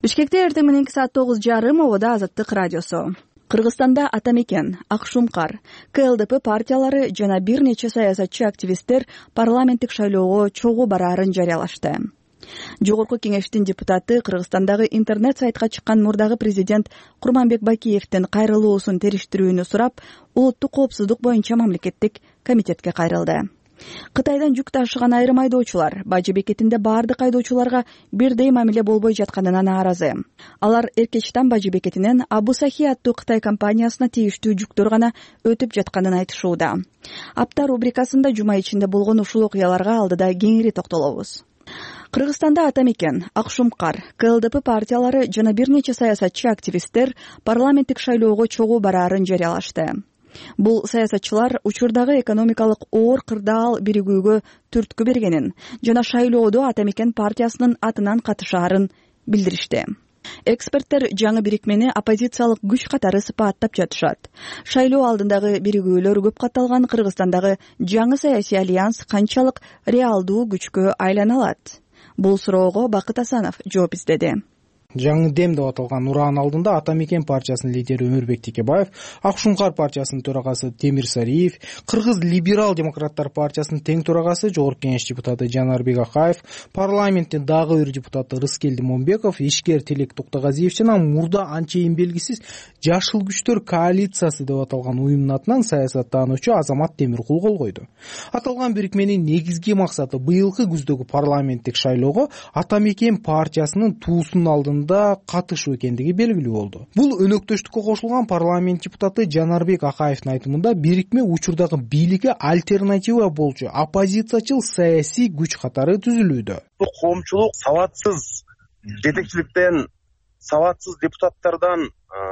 Бишкекте эртең мененки саат 9:30 обода Азаттык радиосу. Кыргызстанда Атамекен, Акшумкар, КЛДП партиялары жана бир нече саясатчы активисттер парламенттик шайлоого чогуу бараарын жарыялашты. Жогорку кеңештин депутаты Кыргызстандагы интернет сайтка чыккан мурдагы президент Курманбек Бакиевдин кайрылуусун териштирүүнү сурап, улуттук коопсуздук боюнча мамлекеттик комитетке кайрылды. Кытайдан жүк ташыган айрым айдоочулар Бажы бекетинде баардык айдоочуларга бирдей мамиле болбой жатканына нааразы. Алар Эркечтан Бажы бекетинен Абу Сахи аттуу Кытай компаниясына тийиштүү жүктөр гана өтүп жатканын айтышууда. Апта рубрикасында жума ичинде болгон ушул окуяларга алдыда кеңири токтолобуз. Кыргызстанда Атамекен, Акшумкар, КЛДП партиялары жана бир нече саясатчы активисттер парламенттик шайлоого чогуу бараарын жарыялашты. Бул саясатчылар учурдагы экономикалык оор кырдаал биригүүгө түрткү бергенин жана шайлоодо Атамекен партиясынын атынан катышаарын билдиришти. Эксперттер жаңы бирикмени оппозициялык күч катары сыпаттап жатышат. Шайлоо алдындагы биригүүлөр көп катталган Кыргызстандагы жаңы саясий альянс канчалык реалдуу күчкө айлана алат? Бул суроого Бакыт Асанов жооп издеди. Жаңы дем деп аталган уран алдында Атамекен партиясынын лидери Өмүрбек Текебаев, Акшумкар партиясынын төрагасы Темир Сариев, Кыргыз либерал-демократтар партиясынын тең төрагасы Жогорку кеңеш депутаты Жанарбек Акаев, парламенттин дагы бир депутаты Рыскелди Момбеков, ишкер Телек Токтогазиев жана мурда анчейин белгисиз Жашыл күчтөр коалициясы деп аталган уюмдун атынан саясаттануучу Азамат Темиркул кол койду. Аталган бирикменин негизги максаты быйылкы күздөгү парламенттик шайлоого Атамекен партиясынын туусунун алдында катышуу экендиги белгилүү болду. Бул өнөктөштүккө кошулган парламент депутаты Жанарбек Акаевдин айтымында бирикме учурдагы бийликке альтернатива болчу оппозициячыл саясий күч катары түзүлүүдө. Коомчулук сабатсыз жетекчиликтен, сабатсыз депутаттардан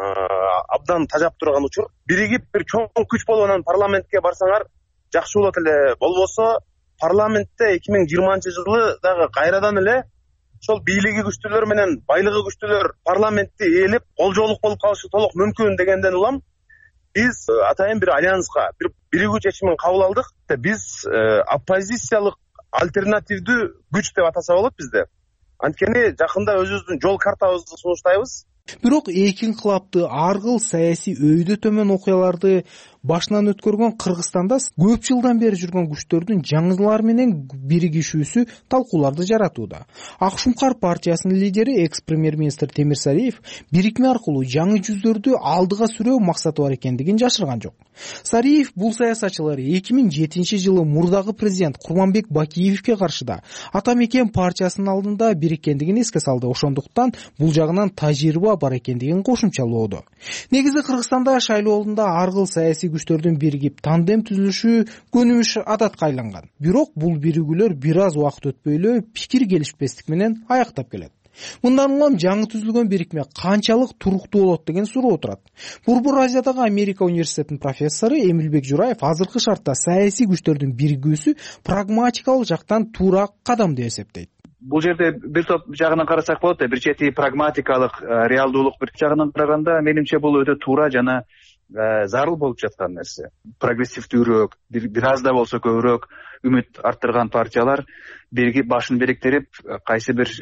абдан тажап турган учур. Биригип бир чоң күч болуп анан парламентке барсаңар жакшы болот эле. Болбосо парламентте 2020-жылы дагы кайрадан эле ошол бийлиги күчтүүлөр менен байлыгы күчтүүлөр парламентти ээлеп колжоолук болуп калышы толук мүмкүн дегенден улам биз атайын бир альянска, бир биригүү чечимин кабыл алдык. Биз оппозициялык альтернативдүү күч деп атаса болот бизде. Анткени жакында өзүбүздүн жол картабызды сунуштайбыз. Бирок эки инкылапты ар кыл саясий өйдө төмөн окуяларды башынан өткөргөн Кыргызстанда көп жылдан бери жүргөн күчтөрдүн жаңылар менен биригишүүсү талкууларды жаратууда. Акшумкар партиясынын лидери экс-премьер-министр Темир Сариев бирикме аркылуу жаңы жүздөрдү алдыга сүрөө максаты бар экендигин жашырган жок. Сариев бул саясатчылар 2007-жылы мурдагы президент Курманбек Бакиевке каршыда Атамекен партиясынын алдында бириккендигин эске салды. Ошондуктан бул жагынан тажрыйба бар экендигин кошумчалоодо. Негизи Кыргызстанда шайлоо алдында ар кыл саясий күчтөрдүн биригип тандем түзүлүшү көнүмүш адатка айланган. Бирок бул биригүүлөр бир аз убакыт өтпөй эле пикир келишпестик менен аяктап келет. Мындан улам жаңы түзүлгөн бирикме канчалык туруктуу болот деген суроо турат. Борбор Азиядагы Америка университетинин профессору Эмилбек Жураев азыркы шартта саясий күчтөрдүн биригүүсү прагматикалык жактан туура кадам деп эсептейт. Бул жерде бир топ жагынан карасак болот да, бир чети прагматикалык, реалдуулук бир жагынан караганда менимче бул өтө туура жана зарыл болуп жаткан нерсе. Прогрессивдүүрөөк, бир аз да болсо көбүрөөк үмүт арттырган партиялар биригип башын бириктирип, кайсы бир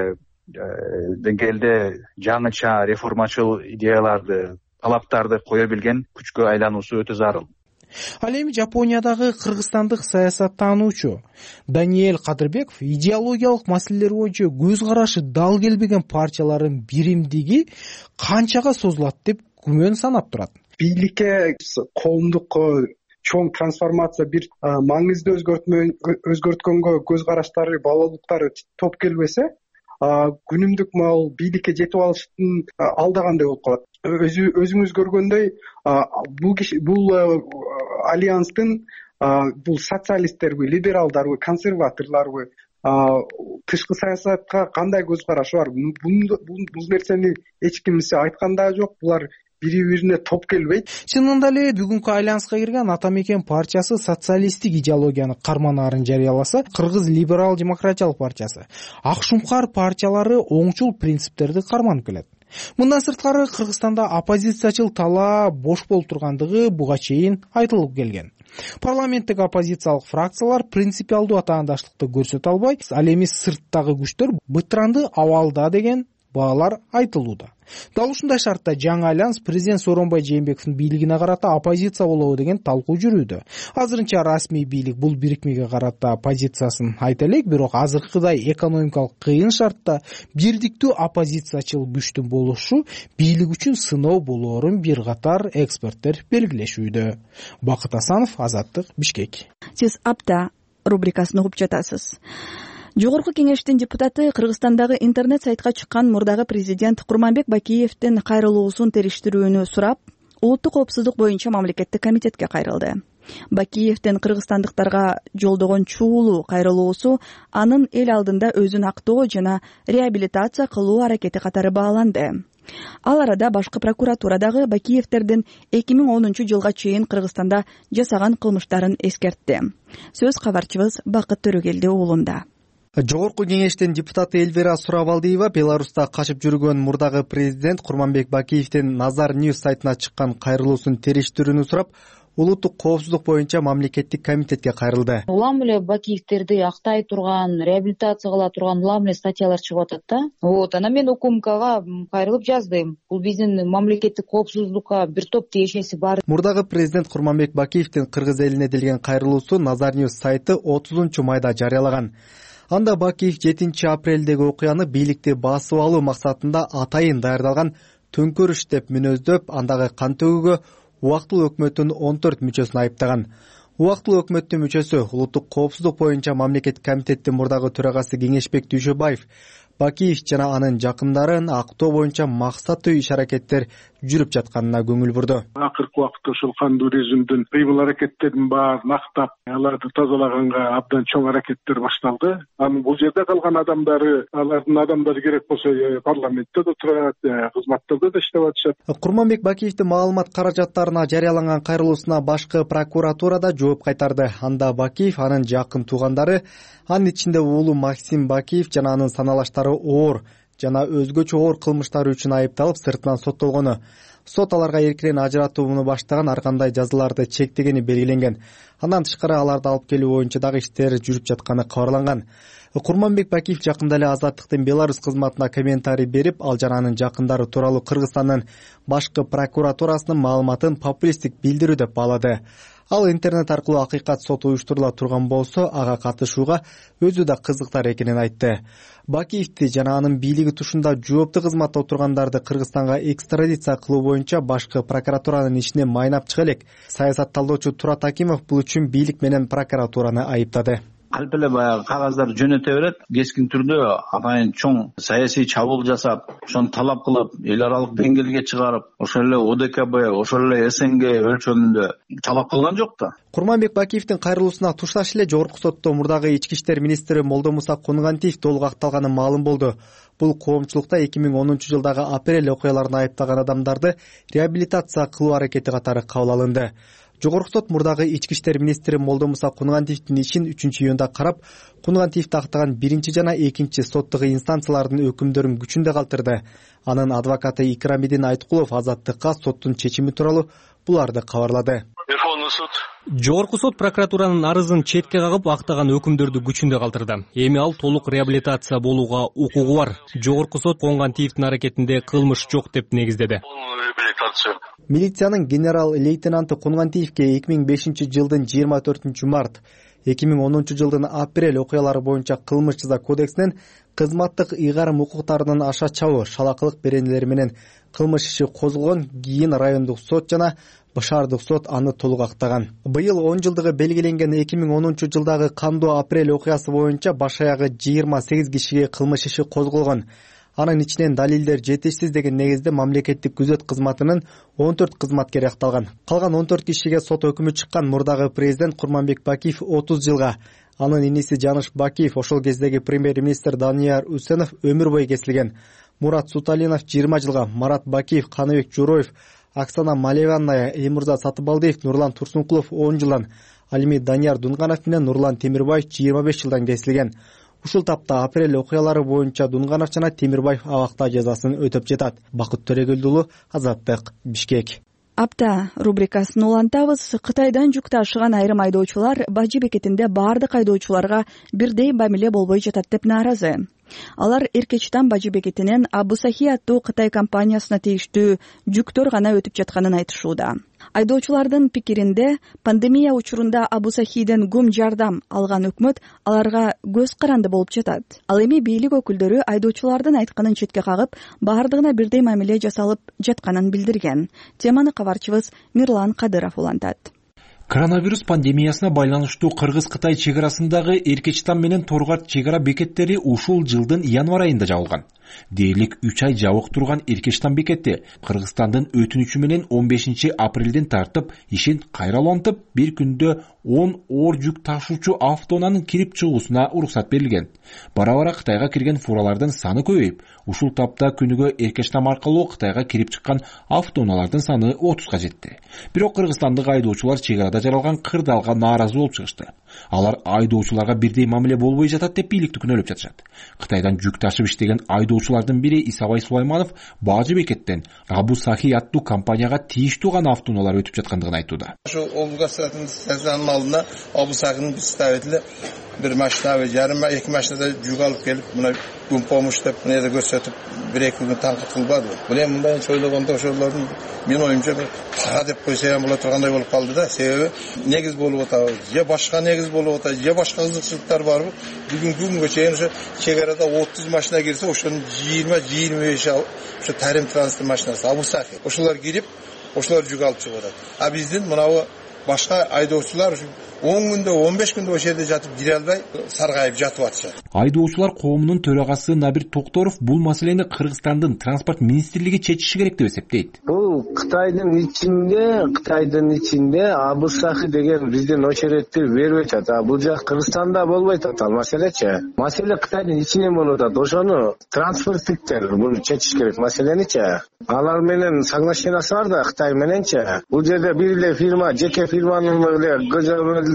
деңгээлде жаңыча реформачыл идеяларды, талаптарды кое билген күчкө айлануусу өтө зарыл. Ал эми Жапониядагы кыргызстандык саясаттануучу Даниэль Кадырбеков идеологиялык маселелер боюнча көз карашы дал келбеген партиялардын биримдиги канчага созулат деп күмөн санап турат. Бийликке коомдук чоң трансформация, бир маңызды өзгөрткөнгө көз караштары, балалыктары топ келбесе, күнүмдүк мал бийликке жетип алыштын алдагандай болуп калат. Өзүңүз көргөндөй, бул альянстын бул социалисттерби, либералдарбы, консерваторлорбу, тышкы саясатка кандай көз карашы бар? Бул нерсени эч кимсе айткан да жок. Булар бири-бирине топ келбейт. Чынында эле бүгүнкү альянска кирген Атамекен партиясы социалисттик идеологияны карманаарын жарыяласа, Кыргыз либерал-демократиялык партиясы, Акшумкар партиялары оңчул принциптерди карманып келет. Мындан сырткары Кыргызстанда оппозициячыл талаа бош болуп тургандыгы буга чейин айтылып келген. Парламенттик оппозициялык фракциялар принципиалдуу атаандаштыкты көрсөтө албай, ал эми сырттагы күчтөр бытыранды абалда деген баалар айтылууда. Дал ушундай шартта жаңы альянс президент Сооронбай Жээнбековдун бийлигине карата оппозиция болобу деген талкуу жүрүүдө. Азырынча расмий бийлик бул бирикмеге карата позициясын айта элек, бирок азыркыдай экономикалык кыйын шартта бирдиктүү оппозициячыл күчтүн болушу бийлик үчүн сыноо болоорун бир катар эксперттер белгилешүүдө. Бакыт Асанов, Азаттык, Бишкек. Сиз апта рубрикасын угуп жатасыз. Жогорку кеңештин депутаты Кыргызстандагы интернет сайтка чыккан мурдагы президент Курманбек Бакиевдин кайрылуусун териштирүүнү сурап, улуттук коопсуздук боюнча мамлекеттик комитетке кайрылды. Бакиевдин кыргызстандыктарга жолдогон чуулуу кайрылуусу анын эл алдында өзүн актоо жана реабилитация кылуу аракети катары бааланды. Ал арада башкы прокуратурадагы Бакиевдердин 2010 жылга чейин Кыргызстанда жасаган кылмыштарын эскертти. Сөз кабарчыбыз Бакыт Төрөгелди уулунда. Жогорку кеңештин депутаты Эльвира Сурабалдиева Беларуста качып жүргөн мурдагы президент Курманбек Бакиевдин Назар Ньюс сайтына чыккан кайрылуусун териштирүүнү сурап, улуттук коопсуздук боюнча мамлекеттик комитетке кайрылды. Улам эле Бакиевдерди актай турган, реабилитация кыла турган улам эле статьялар чыгып атат да. Анан мен УКМКга кайрылып жаздым. Бул биздин мамлекеттик коопсуздукка бир топ тиешеси бар. Мурдагы президент Курманбек Бакиевдин кыргыз элине делген кайрылуусу Назар Ньюс сайты 30-майда жарыялаган. Анда Бакиев 7 апрелдеги окуяны бийликти басып алуу максатында атайын даярдалган төңкөрүш деп мүнөздөп, андагы кан төгүүгө убактылуу өкмөттүн 14 мүчөсүн айыптаган. Убактылуу өкмөттүн мүчөсү улуттук коопсуздук боюнча мамлекеттик комитеттин мурдагы төрагасы Кеңешбек Дүйшөбаев Бакиев жана анын жакындарын актоо боюнча максаттуу иш-аракеттер жүрүп жатканына көңүл бурду. Акыркы убакытта ошол кандуу режимдин кыймыл-аракеттерин баарын актап, аларды тазалаганга абдан чоң аракеттер башталды. Анын бул жерде калган адамдары, алардын адамдары керек болсо парламентте да турат, кызматтарда да иштеп атышат. Курманбек Бакиевдин маалымат каражаттарына жарыяланган кайрылуусуна башкы прокуратурада жооп кайтарды. Анда Бакиев, анын жакын туугандары, анын ичинде уулу Максим Бакиев жана анын саналаштары оор жана өзгөчө оор кылмыштары үчүн айыпталып сыртынан соттолгону. Сот аларга эркинен ажыратууну баштаган, ар кандай жазаларды чектегени белгиленген. Андан тышкары аларды алып келүү боюнча дагы иштер жүрүп жатканы кабарланган. Курманбек Бакиев жакында эле Азаттыктын Беларусь кызматына комментарий берип, ал жана анын жакындары тууралуу Кыргызстандын башкы прокуратурасынын маалыматын популисттик билдирүү деп баалады. Ал интернет аркылуу акыйкат сот уюштурула турган болсо, ага катышууга өзү да кызыктар экенин айтты. Бакиевди жана анын бийлиги тушунда жооптуу кызматта отургандарды Кыргызстанга экстрадиция кылуу боюнча башкы прокуратуранын ишине майнап чыга элек. Саясат талдоочу Турат Акимов бул үчүн бийлик менен прокуратураны айыптады. Калп эле баягы кагаздарды жөнөтө берет, кескин түрдө атайын чоң саясий чабуул жасап, ошону талап кылып, эл аралык деңгээлге чыгарып, ошол эле ОДКБ, ошол эле СНГ өлчөмүндө талап кылган жок да. Курманбек Бакиевдин кайрылуусуна тушташ эле Жогорку сотто мурдагы ички иштер министри Молдомуса Кунгантиев толук акталганы маалым болду. Бул коомчулукта 2010 жылдагы апрель окуяларына айыптаган адамдарды реабилитация кылуу аракети катары кабыл алынды. Жогорку сот мурдагы ички иштер министри Молдомуса Кунгантиевдин ишин 3-июнда карап, Кунгантиевди актаган 1 жана 2 соттук инстанциялардын өкүмдөрүн күчүндө калтырды. Анын адвокаты Икрамидин Айткулов Азаттыкка соттун чечими тууралуу буларды кабарлады. Жогорку сот прокуратуранын арызын четке кагып, актаган өкүмдөрдү күчүндө калтырды. Эми ал толук реабилитация болууга укугу бар. Жогорку сот Кунгантиевдин аракетинде кылмыш жок деп негиздеди. Милициянын генерал-лейтенанты Кунгантиевке 2005 жылдын 24 март, 2010 жылдын апрель окуялары боюнча кылмыш жаза кодексинен кызматтык ыйгарым укуктарынын аша чабуу, шалакылык беренелери менен кылмыш иши козголгон. Кийин райондук сот жана шаардык сот аны толук актаган. Быйыл 10 жылдыгы белгиленген 2010 жылдагы кандуу апрель окуясы боюнча баш аягы 28 кишиге кылмыш иши козголгон. Анын ичинен далилдер жетишсиз деген негизде мамлекеттик күзөт кызматынын 14 кызматкери акталган. Калган 14 кишиге сот өкүмү чыккан. Мурдагы президент Курманбек Бакиев 30 жылга, анын иниси Жаныш Бакиев, ошол кездеги премьер-министр Данияр Үсенов өмүр бою кесилген. Мурат Суталинов 20 жылга, Марат Бакиев, Каныбек Журоев, Оксана Малеванная, Эмурза Сатыбалдиев, Нурлан Турсункулов 10 жылдан, ал эми Данияр Дунганов менен Нурлан Темирбаев 25 жылдан кесилген. Ушул тапта апрель окуялары боюнча Дунганов жана Темирбаев абакта жазасын өтөп жатат. Бакыт Төрөгелдиулу, Азаттык, Бишкек. Апта рубрикасын улантабыз. Кытайдан жүк ташыган айрым айдоочулар Бажы бекетинде баардык айдоочуларга бирдей мамиле болбой жатат деп нааразы. Алар Эркечтан бажы бекетинен Абу Сахи аттуу Кытай компаниясына тийиштүү жүктөр гана өтүп жатканын айтышууда. Айдоочулардын пикиринде, пандемия учурунда Абу Сахиден гум жардам алган өкмөт аларга көз каранды болуп жатат. Ал эми бийлик өкүлдөрү айдоочулардын айтканын четке кагып, баардыгына бирдей мамиле жасалып жатканын билдирген. Теманы кабарчыбыз Мирлан Кадыров улантат. Коронавирус пандемиясына байланыштуу Кыргыз-Кытай чек арасындагы Эркечтан менен Торгат чек ара бекеттери ушул жылдын январь айында жабылган. Дээрлик 3 ай жабык турган Эркечтан бекети Кыргызстандын өтүнүчү менен 15 апрелден тартып ишин кайра улантып, бир күндө 10 оор жүк ташуучу автоунаанын кирип чыгуусуна уруксат берилген. Бара-бара Кытайга кирген фуралардын саны көбөйүп, ушул тапта күнүгө Эркечтан аркылуу Кытайга кирип чыккан автоунаалардын саны 30га жетти. Бирок кыргызстандык айдоочулар чек арада жаралган кырдаалга нааразы болуп чыгышты. Алар айдоочуларга бирдей мамиле болбой жатат деп бийликти күнөөлөп жатышат. Кытайдан жүк ташып иштеген айдоочулардын бири Исабай Сулайманов бажы бекеттен Абу Сахи аттуу компанияга тийиштүү гана автоунаалар өтүп жаткандыгын айтууда. Ошо облгастын алдына Абу Сахинин представители bir машина жарым 2 машинада жүк алып келип, мына күн помощь деп мына көрсөтүп, 1-2 күн таңкыт кылбады. Бул эми мындай ойлогондо ошолордун мен оюмча тага деп койсо боло тургандай болуп калды да. Себеби негиз болуп атабы, же башка негиз болуп атабы, же башка кызыкчылыктар барбы? Бүгүнкү күнгө чейин ошо чек арада 30 машина кирсе, ошонун 20-25 ошо тарим транспорт машинасы Абу Сахи. Ошолор кирип, ошолор жүк алып чыгып атат. А биздин мынабы башка айдоочулар 10 күндө 15 күндө ошол жерде жатып кире албай саргайып жатып атышат. Айдоочулар коомунун төрагасы Набир Токторов бул маселени Кыргызстандын транспорт министрлиги чечиши керек деп эсептейт. Бул Кытайдын ичинде Абу Сахи деген биздин очередти бербей атат. Бул жак Кыргызстанда болбой атат ал маселечи. Маселе Кытайдын ичинен болуп атат. Ошону транспорттиктер бул чечиш керек маселеничи. Алар менен соглашениясы бар да Кытай мененчи. Бул жерде бир эле фирма, жеке фирманын эле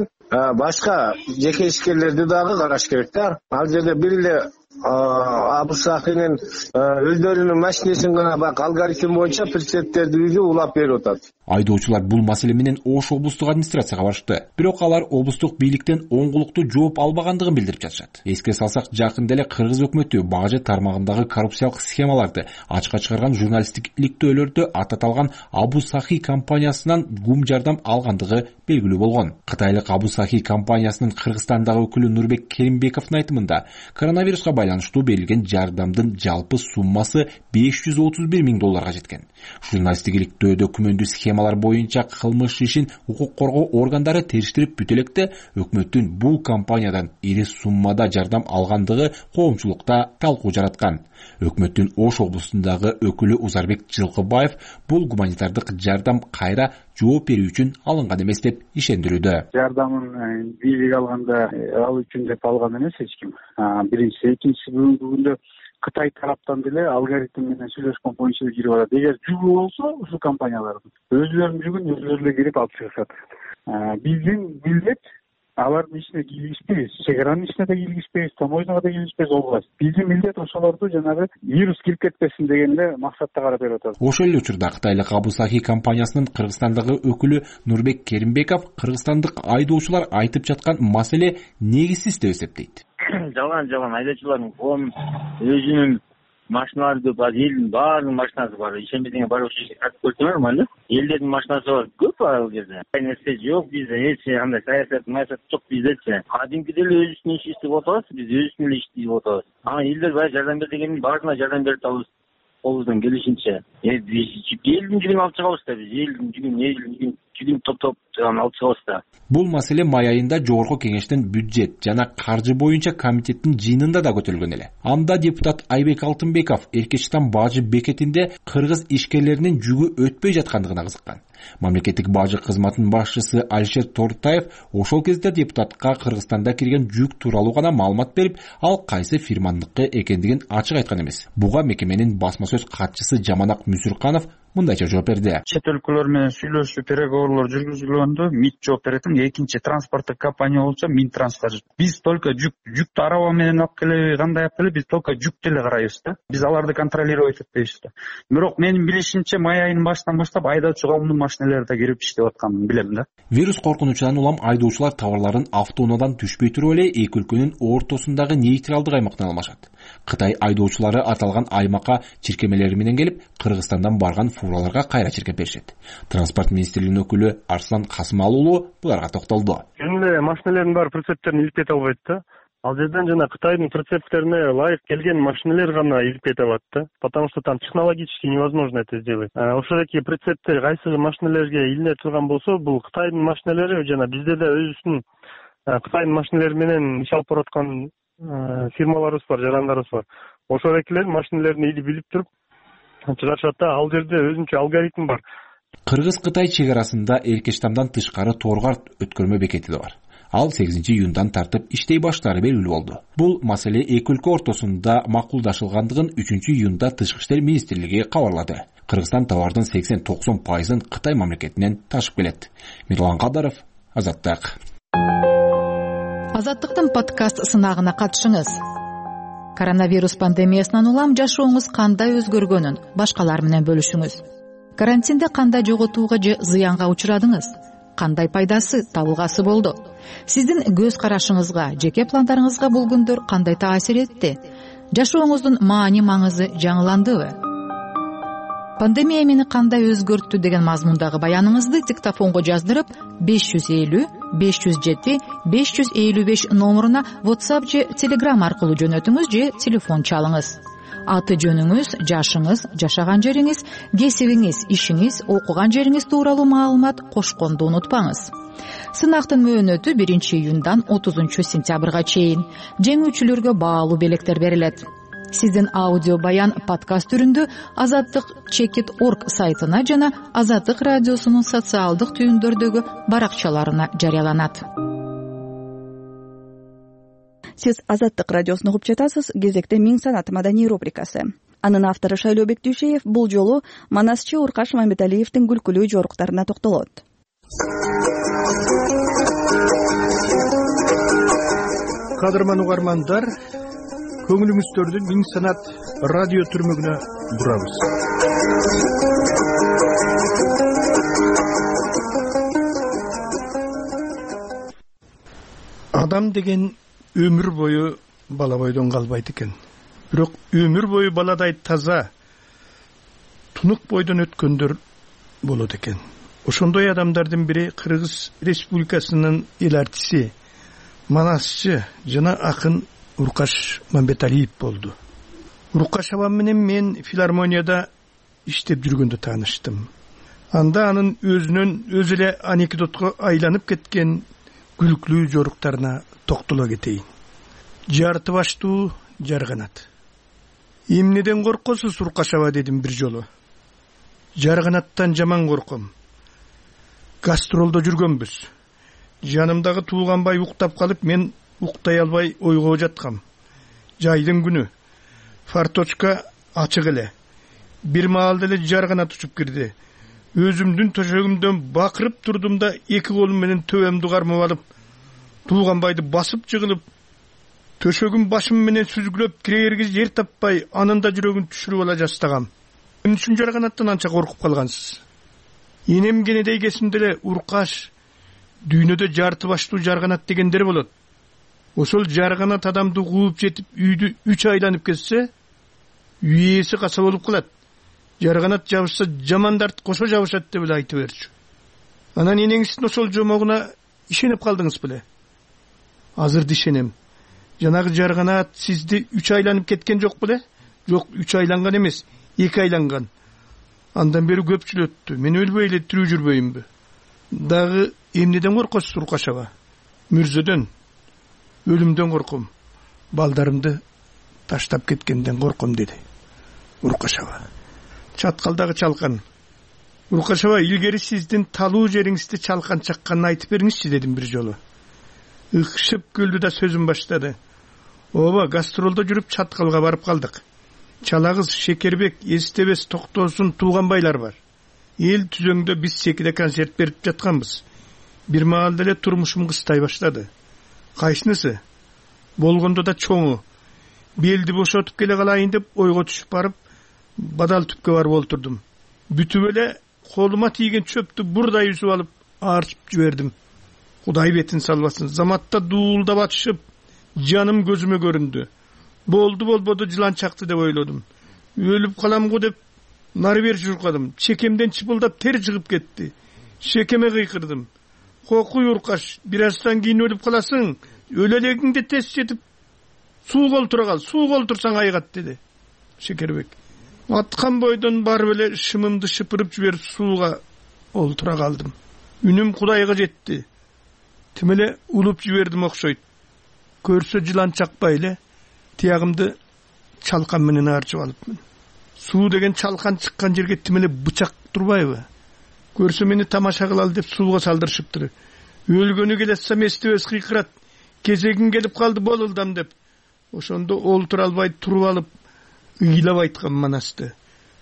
башка жеке ишкерлерди дагы караш керек да. Ал жерде бир эле Абу Сахинин өздөрүнүн машинесин гана алгоритм боюнча прецеденттерди улап берип атат. Айдоочулар бул маселе менен Ош облустук администрацияга барышты. Бирок алар облустук бийликтен оңгулуктуу жооп албагандыгын билдирип жатышат. Эске салсак, жакында эле Кыргыз өкмөтү бажы тармагындагы коррупциялык схемаларды ачка чыгарган журналисттик иликтөөлөрдө ататалган Абу Сахи компаниясынан гум жардам алгандыгы белгилүү болгон. Кытайлык Абу Сахи компаниясынын Кыргызстандагы өкүлү Нурбек Керимбековдун айтымында, коронавируска байланыштуу берилген жардамдын жалпы суммасы $531,000 жеткен. Журналисттик иликтөөдө күмөндүү схемалар боюнча кылмыш ишин укук коргоо органдары териштирип бүтө электе, өкмөттүн бул компаниядан ири суммада жардам алгандыгы коомчулукта талкуу жараткан. Өкмөттүн Ош облусундагы өкүлү Узарбек Жылкыбаев бул гуманитардык жардам кайра жооп берүү үчүн алынган эмес деп ишендирүүдө. Жардамын бийлик алганда ал үчүн деп алган эмес эч ким. Биринчиси, экинчиси бүгүнкү күндө Кытай тараптан деле алгоритм менен сүйлөшкөн боюнча кирип атат. Эгер жүгү болсо, ушул компаниялардын өзүлөрүнүн жүгүн өзүлөрү кирип алып чыгышат. Биздин милдет алардын ичине киргизбейбиз, чек аранын ичине да киргизбейбиз, томойдуга да киргизбейбиз, болбойт. Биздин милдет ошолорду жанагы вирус кирип кетпесин деген эле максатта карап берип атат. Ошол эле учурда Кытайлык Абу Сахи компаниясынын Кыргызстандагы өкүлү Нурбек Керимбеков кыргызстандык айдоочулар айтып жаткан маселе негизсиз деп эсептейт. Жалган айдоочулардын коомун өзүнүн машиналары көп, элдин баарынын машинасы бар. Ишенбесеңер барып айтып көрсөң нормально. Элдердин машинасы бар көп ал жерде. Нерсе жок, бизде эч андай саясат жок биздечи. Кадимки деле өзүбүздүн иш иштеп атабыз, биз өзүбүздүн эле иштеп атабыз. Элдер баягы жардам бер дегенин баарына жардам берип атабыз. Колубуздан келишинче. Элдин жүгүн алып чыгабыз да, биз элдин жүгүн топтоп алып чыгабыз да. Бул маселе май айында жогорку кеңештин бюджет жана каржы боюнча комитеттин жыйынында да көтөрүлгөн эле. Анда депутат Айбек Алтынбеков Эркечтан бажы бекетинде кыргыз ишкерлеринин жүгү өтпөй жаткандыгына кызыккан. Мамлекеттик бажы кызматынын башчысы Алишер Тортаев ошол кезде депутатка Кыргызстанда кирген жүк тууралуу гана маалымат берип, ал кайсы фирманыкы экендигин ачык айткан эмес. Буга мекеменин басма сөз катчысы Жаманак Мүсүрканов мындайча жооп берди. Чет өлкөлөр менен сүйлөшүү переговорлор жүргүзүлгөндө МИД жооп беретин, экинчи транспорттук компания болчу Минтранспорт. Биз только жүктү араба менен алып келеби, кандай алып келеби, биз только жүктү эле карайбыз да. Биз аларды контролировать этпейбиз да. Бирок менин билишимче май айынын башынан баштап айдоочу коомдун машиналер да кирип иштеп атканын билем да. Вирус коркунучунан улам айдоочулар товарларын автоунаадан түшпөй туруп эле эки өлкөнүн ортосундагы нейтралдык аймактан алмашат. Кытай айдоочулары аталган аймакка чиркемелери менен келип, Кыргызстандан барган фураларга кайра чиркеп беришет. Транспорт министрлигинин өкүлү Арслан Касымалуулу буларга токтолду. Эле машиналердин баары прицептерин илип кете албайт да. Ал жерден жана Кытайдын прицептерине ылайык келген машиналер гана илип кете алат да. Потому что там технологически невозможно это сделать. Ошол эки прицептер кайсы машиналерге илине турган болсо, бул Кытайдын машиналери жана бизде да өзүбүздүн Кытайдын машиналери менен иш алып бараткан фирмаларыбыз бар, жарандарыбыз бар. Ошол экилер машиналерин илип туруп чыгарышат да. Ал жерде өзүнчө алгоритм бар. Кыргыз-Кытай чек арасында Эркештамдан тышкары Торгарт өткөрмө бекети да бар. Ал 8-июндан тартып иштей баштаары белгилүү болду. Бул маселе эки өлкө ортосунда макулдашылгандыгын 3-июнда Тышкы иштер министрлиги кабарлады. Кыргызстан товардын 80-90% Кытай мамлекетинен ташып келет. Мирлан Кадаров, Азаттык. Азаттыктын подкаст сынагына катышыңыз. Коронавирус пандемиясынан улам жашооңуз кандай өзгөргөнүн башкалар менен бөлүшүңүз. Карантинде кандай жоготууга же зыянга учурадыңыз? Кандай пайдасы, табылгасы болду? Сиздин көз карашыңызга, жеке пландарыңызга бул күндөр кандай таасир этти? Жашооңуздун маани-маңызы жаңыландыбы? Пандемия мени кандай өзгөрттү деген мазмундагы баяныңызды диктофонго жаздырып 550 507 555 номуруна WhatsApp же Telegram аркылуу жөнөтүңүз же телефон чалыңыз. Аты жөнүңүз, жашыңыз, жашаган жериңиз, кесибиңиз, ишиңиз, окуган жериңиз тууралуу маалымат кошконду унутпаңыз. Сынактын мөөнөтү 1-июндан 30-сентябрга чейин. Жеңүүчүлөргө баалуу белектер берилет. Сиздин аудио баян подкаст түрүндө azattik.org сайтына жана Азаттык радиосунун социалдык түйүндөрдөгү баракчаларына жарыяланат. Сиз Азаттык радиосун угуп жатасыз. Кезекте Миң санат маданий рубрикасы. Анын автору Шайлообек Дүйшеев бул жолу манасчы Уркаш Мамбеталиевдин күлкүлүү жоруктарына токтолот. Кадырман угармандар, көңүлүңүздөрдү Миң санат радио түрмөгүнө бурабыз. Адам деген өмүр бою бала бойдон калбайт экен. Бирок өмүр бою баладай таза, тунук бойдон өткөндөр болот экен. Ошондой адамдардын бири Кыргыз Республикасынын эл артиси, манасчы жана акын Уркаш Мамбеталиев болду. Уркаш абам менен мен филармонияда иштеп жүргөндө тааныштым. Анда анын өзү эле анекдотко айланып кеткен күлкүлүү жоруктарына токтоло кетейин. Жарты баштуу жарганат. Эмнеден коркосуз Уркаш аба дедим бир жолу. Жарганаттан жаман корком. Гастролдо жүргөнбүз. Жанымдагы туулганбай уктап калып, мен уктай албай ойго жаткам. Жайдын күнү. Фарточка ачык эле. Бир маалда эле жарганат учуп кирди. Өзүмдүн төшөгүмдөн бакырып турдум да эки колум менен төбөмдү кармап алып, туулганбайды басып жыгылып, төшөгүм башым менен сүзгүлөп, кирерге жер таппай, анын да жүрөгүн түшүрүп ала жастагам. Эмне үчүн жарганаттан анча коркуп калгансыз? Энем кенедей кесимде эле Уркаш, дүйнөдө жарты баштуу жарганат дегендер болот. Ошол жарганат адамды кууп жетип үйдү 3 айланып кетсе, үй ээси каса болуп калат. Жарганат жабышса жамандарды кошо жабышат деп эле айтып берчү. Анан энеңиздин ошол жомогуна ишенип калдыңыз беле? Азыр ишенем. Жанагы жарганат сизди 3 айланып кеткен жок беле? Жок, 3 айланган эмес, 2 айланган. Андан бери көп жыл өттү. Мен өлбөй эле тирүү жүрбөйүмбү? Дагы эмнеден коркосуз Уркаш аба? Мүрзөдөн, өлүмдөн корком. Балдарымды таштап кеткенден корком деди Уркаш аба. Чаткалдагы чалкан. Уркаш аба, илгери сиздин талуу жериңизди чалкан чакканын айтып бериңизчи дедим бир жолу. Ыкшып күлдү да сөзүн баштады. Ооба, гастролдо жүрүп Чаткалга барып калдык. Чалагыз, Шекербек, Эстебес, Токтосун туулганбайлар бар. Эл түзөңдө биз секиде концерт берип жатканбыз. Бир маалда эле турмушум кыстай баштады. Кайсынысы? Болгондо да чоңу. Белди бошотуп келе калайын деп ойго түшүп барып, бадал түпкө барып олтурдум. Бүтүп эле колума тийген чөптү бурдай үзүп алып аарчып жибердим. Кудай бетин салбасын. Заматта дуулдап атышып, жаным көзүмө көрүндү. Болду болбоду жылан чакты деп ойлодум. Өлүп каламгы деп нары бери журкадым. Чекемден чыпылдап тер чыгып кетти. Шекеме кыйкырдым. Кокуй Уркаш, бир аздан кийин өлүп каласың. Өлө элегиңде тез жетип сууга олтура кал. Сууга олтурсаң айгат деди Шекербек. Аткан бойдон барып эле шымымды шыпырып жиберип сууга олтура калдым. Үнүм Кудайга жетти. Тим эле улуп жибердим окшойт. Көрсө жылан чакпай эле тиягымды чалкан менен аарчып алыпмын. Суу деген чалкан чыккан жерге тим эле бычак турбайбы? Көрсө мени тамаша кылалы деп сууга салдырышыптыр. Өлгөнү келатсам эстебес кыйкырат. Кезегиң келип калды болулдам деп. Ошондо олтура албай туруп алып ыйлап айткан манасты.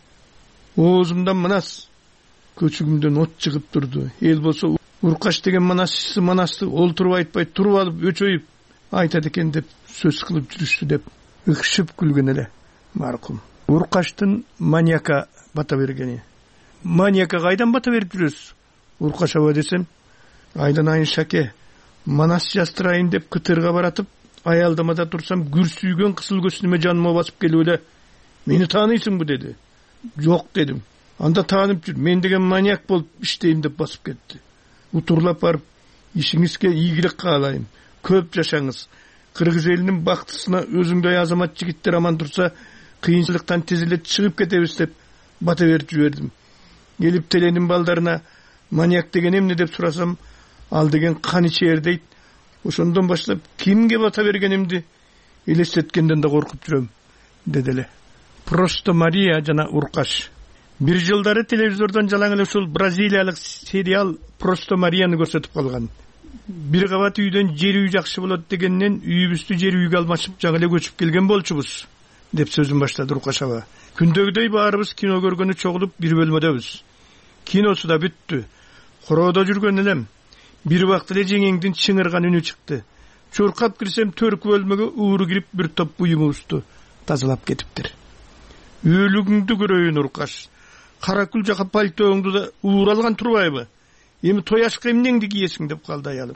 Оозумдан манас, көчүгүмдөн от чыгып турду. Эл болсо Уркаш деген манасты олтуруп айтпай туруп алып өчөйүп айтат экен деп сөз кылып жүрүштү деп ыкшып күлгөн эле маркум. Уркаштын маньяка бата бергени. Маньяка кайдан бата берип жүрөсүз? Уркаш аба десем, айланайын Шаке, манас жастырайын деп кытырга баратып, аялдамада турсам күрсүйгөн кысыл көсүнүмө жаныма басып келип эле, мени тааныйсыңбы деди. Жок дедим. Анда таанып жүр, мен деген маньяк болуп иштейм деп басып кетти. Утурлап барып, ишиңизге ийгилик каалайм. Көп жашаңыз. Кыргыз элинин бактысына өзүңдөй азамат жигиттер аман турса, кыйынчылыктан тез эле чыгып кетебиз деп бата берип жибердим. Келип теленин балдарына маньяк деген эмне деп сурасам, ал деген кан ичер дейт. Ошондон баштап кимге бата бергенимди элестеткенден да коркуп жүрөм, деди эле. Просто Мария жана Уркаш. Бир жылдары телевизордон жалаң эле ушул бразилиялык сериал Просто Марияны көрсөтүп калган. Бир кабат үйдөн жер үй жакшы болот дегенден үйүбүздү жер үйгө алмашып жаңы эле көчүп келген болчубуз, деп сөзүн баштады Уркаш аба. Күндөгүдөй баарыбыз кино көргөнү чогулуп бир бөлмөдөбүз. Киносу да бүттү. Короодо жүргөн элем. Бир убакта эле жеңеңдин чыңырган үнү чыкты. Чуркап кирсем төркү бөлмөгө ууру кирип бир топ буюмубузду тазалап кетиптир. Өлүгүңдү көрөйүн Уркаш. Каракүл жака пальтоңду да ууру алган турбайбы? Эми тояшка эмнеңди кийесиң деп калды аялым.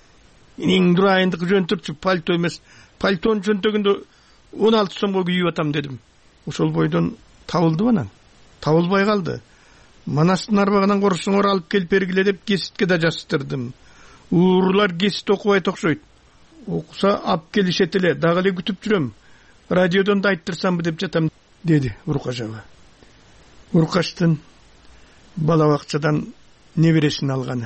Эниң дурайындыкы жөн турчу, пальто эмес. Пальтонун чөнтөгүндө 16 сомго кийип атам дедим. Ошол бойдон табылды анан. Табылбай калды. Манастын арбагынан корусуңор алып келип бергиле деп кеситке да жаздырдым. Уурулар кесит окубайт окшойт. Окуса ап келишет эле, дагы эле күтүп жүрөм. Радиодон да айттырсамбы деп жатам, деди Уркаш аба. Уркаштын бала бакчадан небересин алганы.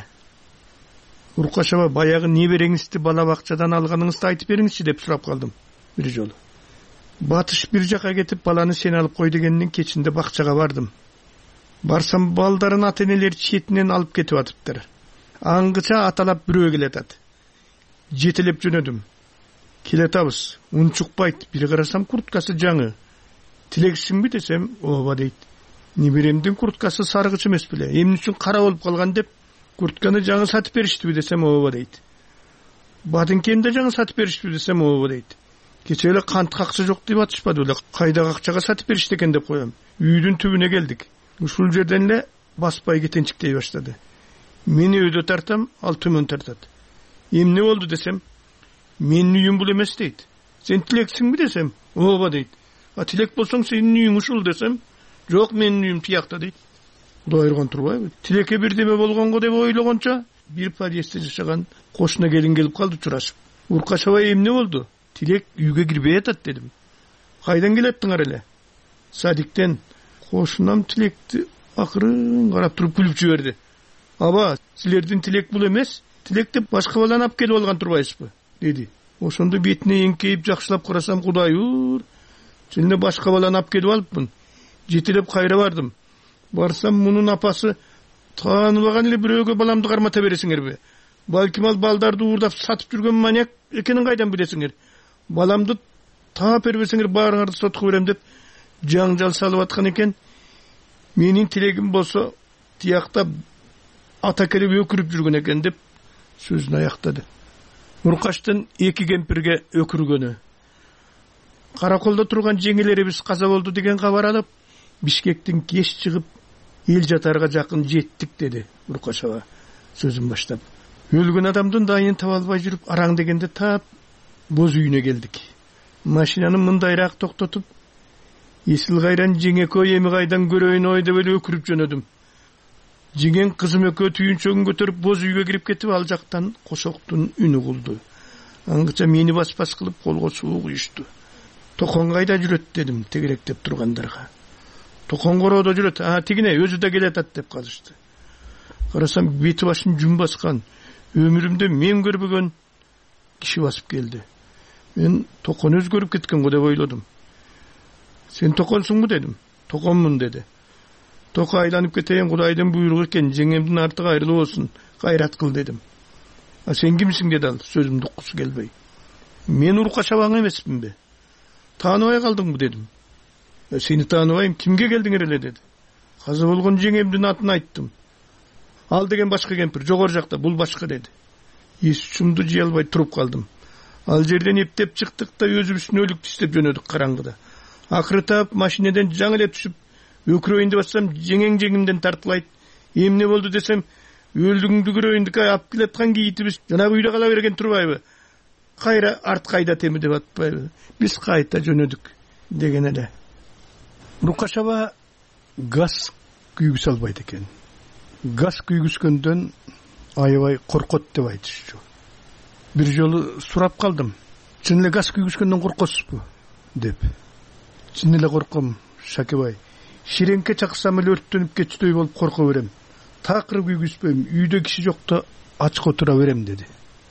Уркаш аба, баягы небереңизди бала бакчадан алганыңызды айтып бериңизчи деп сурап калдым бир жолу. Батыш бир жака кетип баланы сен алып кой дегендин кечинде бакчага бардым. Барсам балдарын ата-энелери четинен алып кетип атыптыр. Аңгыча аталап бирөө келатат. Жетелеп жөнөдүм. Келатабыз, унчукпайт. Бир карасам курткасы жаңы. Тилексиңби десем, ооба дейт. Неберемдин курткасы саргыч эмес беле? Эмне үчүн кара болуп калган деп куртканы жаңы сатып бериштиби десем, ооба дейт. Бадыңкени да жаңы сатып бериштиби десем, ооба дейт. Кече эле кантка акча жок деп атышпады беле? Кайдагы акчага сатып беришти экен деп коем. Үйдүн түбүнө келдик. Ушул жерден эле баспай кетенчиктей баштады. Мени өйдө тартам, ал төмөн тартат. Эмне болду десем, менин үйүм бул эмес дейт. Сен тилексиңби десем, ооба дейт. А тилек болсоң сенин үйүң ушул десем, жок, менин үйүм тиякта дейт. Кудай айырган турбайбы? Тилекке бирдеме болгонго деп ойлогончо, бир подъездде жашаган кошуна келин келип калды чурашып. Уркаш аба, эмне болду? Тилек үйгө кирбей атат дедим. Кайдан келеттиңар эле? Садиктен. Кошунам Тилекти акырын карап туруп күлүп жиберди. Аба, силердин Тилек бул эмес, Тилек деп башка баланы алып келип алган турбайсызбы? Деди. Ошондо бетине эңкейип жакшылап карасам, Кудай ур, сен эле башка баланы алып келип алыпмын. Жетелеп кайра бардым. Барсам мунун апасы тааныбаган эле бирөөгө баламды кармата бересиңерби? Балким ал балдарды уурдап сатып жүргөн маньяк экенин кайдан билесиңер? Баламды таап бербесеңер баарыңарды сотко берем деп жаңжал салып аткан экен. Менин Тилегим болсо тиякта ата келип өкүрүп жүргөн экен деп сөзүн аяктады. Уркаштын эки кемпирге өкүргөнү. Караколдо турган жеңелерибиз каза болду деген кабар алып, Бишкектин кеч чыгып эл жатарга жакын жеттик, деди Уркашева сөзүн баштап. Өлгөн адамдын дайын таба албай жүрүп, араң дегенде таап боз үйүнө келдик. Машинаны мындайраак токтотуп, эсил кайран жеңеко эми кайдан көрөйүн ой деп эле өкүрүп жөнөдүм. Жеңен кызым экөө түйүнчөгүн көтөрүп боз үйгө кирип кетип, ал жактан кошоктун үнү кулду. Аңгыча мени бас кылып колго суу куюшту. Токон кайда жүрөт дедим тегеректеп тургандарга. Токон короодо жүрөт, тигине өзү да келатат деп калышты. Карасам бети башын жүн баскан, өмүрүмдө мен көрбөгөн киши басып келди. Мен Токон өзгөрүп кеткен го деп ойлодум. Сен Токонсуңбу дедим. Токонмун деди. Токо айланып кетейин, Кудайдын буйругу экен, жеңемдин артыгы айрылуу болсун, кайрат кыл дедим. Сен кимсиң деди ал, сөзүмдү уккусу келбей. Мен Уркашеваң эмеспинби? Тааныбай калдыңбы дедим. Сени тааныбайм, кимге келдиңер эле деди. Каза болгон жеңемдин атын айттым. Ал деген башка кемпир, жогору жакта, бул башка деди. Эс учумду жыя албай туруп калдым. Ал жерден эптеп чыктык да өзүбүздүн өлүктү издеп жөнөдүк караңгыда. Акыры таап машинеден жаңы эле түшүп, өкүрөйүн деп атсам, жеңемден тартылайт. Эмне болду десем, өлдүңдү көрөйүн деп алып келаткан кийитибиз жанагы үйдө кала берген турбайбы? Кайра арт кайда теми деп атпайбы? Биз кайта жөнөдүк деген эле. Уркашева газ күйгүзө албайт экен. Газ күйгүзгөндөн аябай коркот деп айтышчу. Бир жолу сурап калдым. Чын эле газ күйгүзгөндөн коркосузбу деп. Чын эле корком, Шакебай. Ширеңке чаксам эле өрттөнүп кетчүдөй болуп корко берем. Такыр күйгүзбөйм, үйдө киши жокто ачык отура берем деди.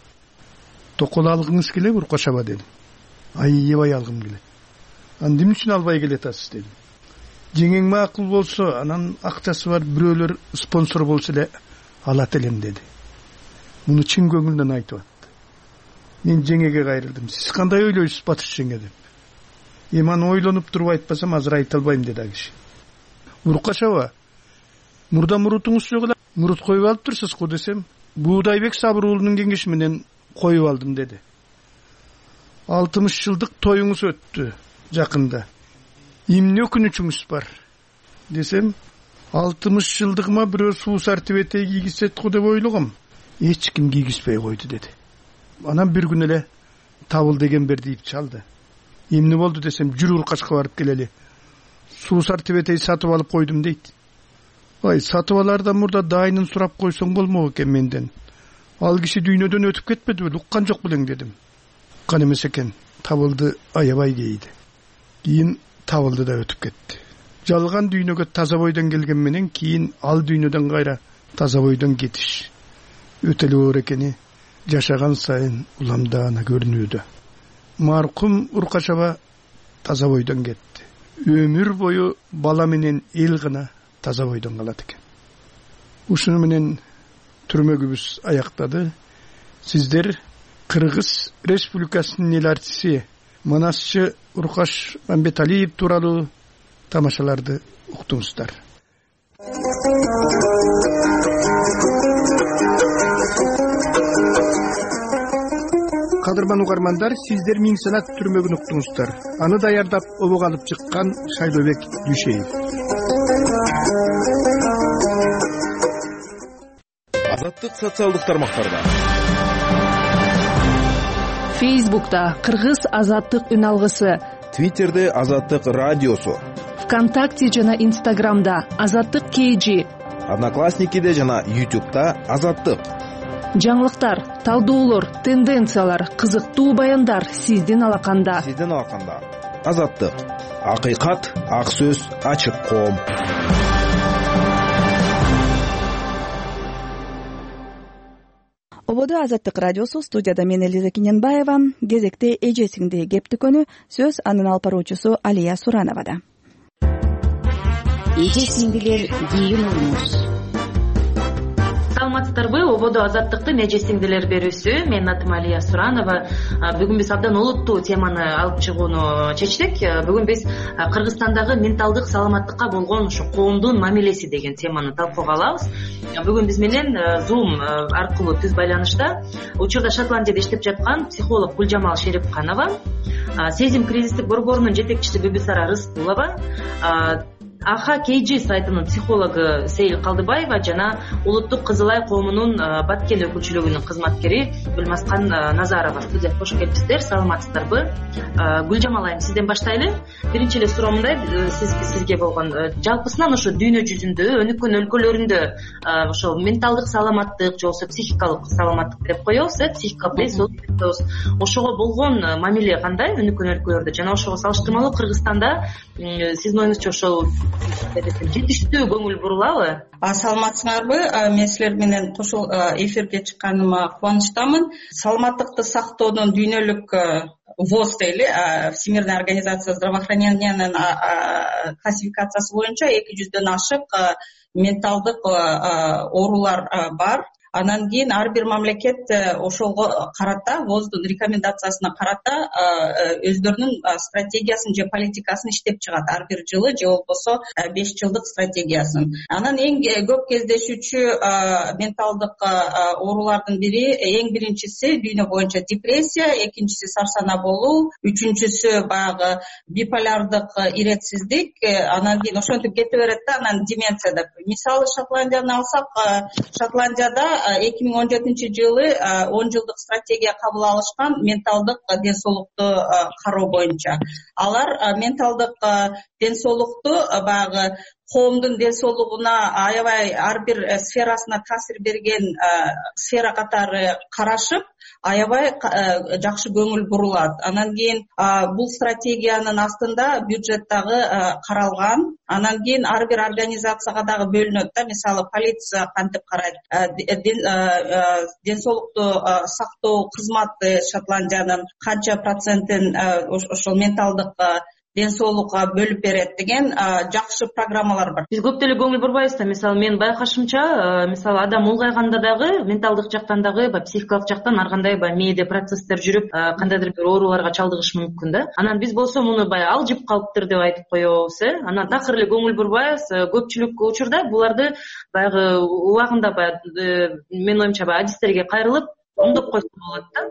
Токол алгыңыз келеби Уркашева дедим. Аябай алгым келет. Эмне үчүн албай келатасыз дедим. Жеңең макул болсо, анан акчасы бар бирөөлөр спонсор болсо эле алат элем деди. Муну чын көңүлдөн айтып атты. Мен жеңеге кайрылдым. Сиз кандай ойлойсуз Батыш жеңе деп. Аны ойлонуп туруп айтпасам азыр айта албайм деди ал киши. Уркашева, мурда мурутуңуз жок эле, мурут коюп алып турсузбу десем, Буудайбек Сабыр уулунун кеңеши менен коюп алдым деди. 60 жылдык тоюңуз өттү жакында. Эмне өкүнүчүңүз бар десем, 60 жылдыгыма бирөө суусар тибетей кийгизет го деп ойлогом. Эч ким кийгизбей койду деди. Анан бир күн эле табыл деген бер дейип чалды. Эмне болду десем, жүр Уркашка барып келели. Суусар тибетей сатып алып койдум дейт. Сатып аларда мурда дайынын сурап койсоң болмок экен менден. Ал киши дүйнөдөн өтүп кетпедиби, уккан жок белең дедим. Уккан эмес экен, табылды аябай кейди. Кийин табылды да өтүп кетти. Жалган дүйнөгө таза бойдон келген менен кийин ал дүйнөдөн кайра таза бойдон кетиш өтө эле оор экени жашаган сайын уламдаана көрүнүүдө. Маркум Уркашева таза бойдон кетти. Өмүр бою бала менен эл гана таза бойдон калат экен. Ушуну менен түрмөгүбүз аяктады. Сиздер Кыргыз Республикасынын эл артиси Манасчы Уркаш Мамбеталиев тууралуу тамашаларды уктуңуздар. Кадырман угармандар, сиздер Миң Санат түрмөгүн уктуңуздар. Аны даярдап обого алып чыккан Шайлообек Дүйшеев. Азаттык социалдык тармактарда. Фейсбукта Кыргыз Азаттык үн алгысы, Твиттерде Азаттык радиосу, ВКонтакте жана Инстаграмда Азаттык KG, Одноклассникиде жана YouTube'да Азаттык. Жаңылыктар, талдоолор, тенденциялар, кызыктуу баяндар сиздин алаканда. Азаттык. Акыйкат, ак сөз, ачык коом. Ободо Азаттык радиосу, студияда мен Элиза Кененбаева. Кезекте эжесиңди кептикөнү сөз анын алып баруучусу Алия Сурановада. Эжесиңдилер кийин уңуш. Саламатсыздарбы? Ободо Азаттыктын эжесиңдилер берүүсү. Менин атым Алия Суранова. Бүгүн биз абдан олуттуу теманы алып чыгууну чечтик. Бүгүн биз Кыргызстандагы менталдык саламаттыкка болгон ушу коомдун мамилеси деген теманы талкууга алабыз. Бүгүн биз менен Zoom аркылуу түз байланышта учурда Шотландияда иштеп жаткан психолог Гүлжамал Шерипканова, Сезим кризистик борборунун жетекчиси Бүбүсара Рыскулова, AHKG сайтынын психологу Сейил Калдыбаева жана Улуттук Кызыл Ай коомунун Баткен өкүлчүлүгүнүн кызматкери Гүлмаскан Назарова студияга кош келипсиздер. Саламатсыздарбы? Гүлжамал айым, сизден баштайлы. Биринчи эле суроо мындай, сизге болгон жалпысынан ошо дүйнө жүзүндө өнүккөн өлкөлөрүндө ошо менталдык саламаттык же болбосо психикалык саламаттык деп коебуз, психикалык ден соолук деп коебуз. Ошого болгон мамиле кандай өнүккөн өлкөлөрдө жана ошого салыштырмалуу Кыргызстанда сиздин оюңузча ошол жетиштүү көңүл бурулабы? Саламатсыңарбы? Мен силер менен кошул эфирге чыкканыма кубанычтамын. Саламаттыкты сактоонун дүйнөлүк ВОЗ дейли, Всемирная организация здравоохранениянын классификациясы боюнча 200дөн ашык менталдык оорулар бар. Анан кийин ар бир мамлекет ошого карата, ВОЗдун рекомендациясына карата өздөрүнүн стратегиясын же политикасын иштеп чыгат. Ар бир жылы же болбосо 5 жылдык стратегиясын. Анан эң көп кездешүүчү менталдык оорулардын бири, эң биринчиси дүйнө боюнча депрессия, экинчиси сарсанаа болуу, үчүнчүсү баягы биполярдык иретсиздик, анан кийин ошентип кете берет да, анан деменция деп. Мисалы Шотландияны алсак, Шотландияда 2017 жылы 10 жылдык стратегия кабыл алышкан менталдык ден соолукту кароо боюнча. Алар менталдык ден соолукту баягы коомдун ден соолугуна аябай ар бир сферасына таасир берген сфера катары карашып, аябай жакшы көңүл бурулат. Анан кийин бул стратегиянын астында бюджеттагы каралган. Анан кийин ар бир организацияга дагы бөлүнөт да. Мисалы полиция кантип карайт, ден соолукту сактоо кызматы Шотландиянын канча процентин ошол менталдык ден соолукка бөлүп берет деген жакшы программалар бар. Биз көп деле көңүл бурбайбыз да. Мисалы мен байкашымча, мисалы адам улгайганда дагы менталдык жактан дагы, психикалык жактан ар кандай мээде процесстер жүрүп, кандайдыр бир ооруларга чалдыгыш мүмкүн да. Анан биз болсо муну алжып калыптыр деп айтып коебуз, Анан такыр эле көңүл бурбайбыз. Көпчүлүк учурда буларды баягы убагында менин оюмча адистерге кайрылып оңдоп койсо болот да.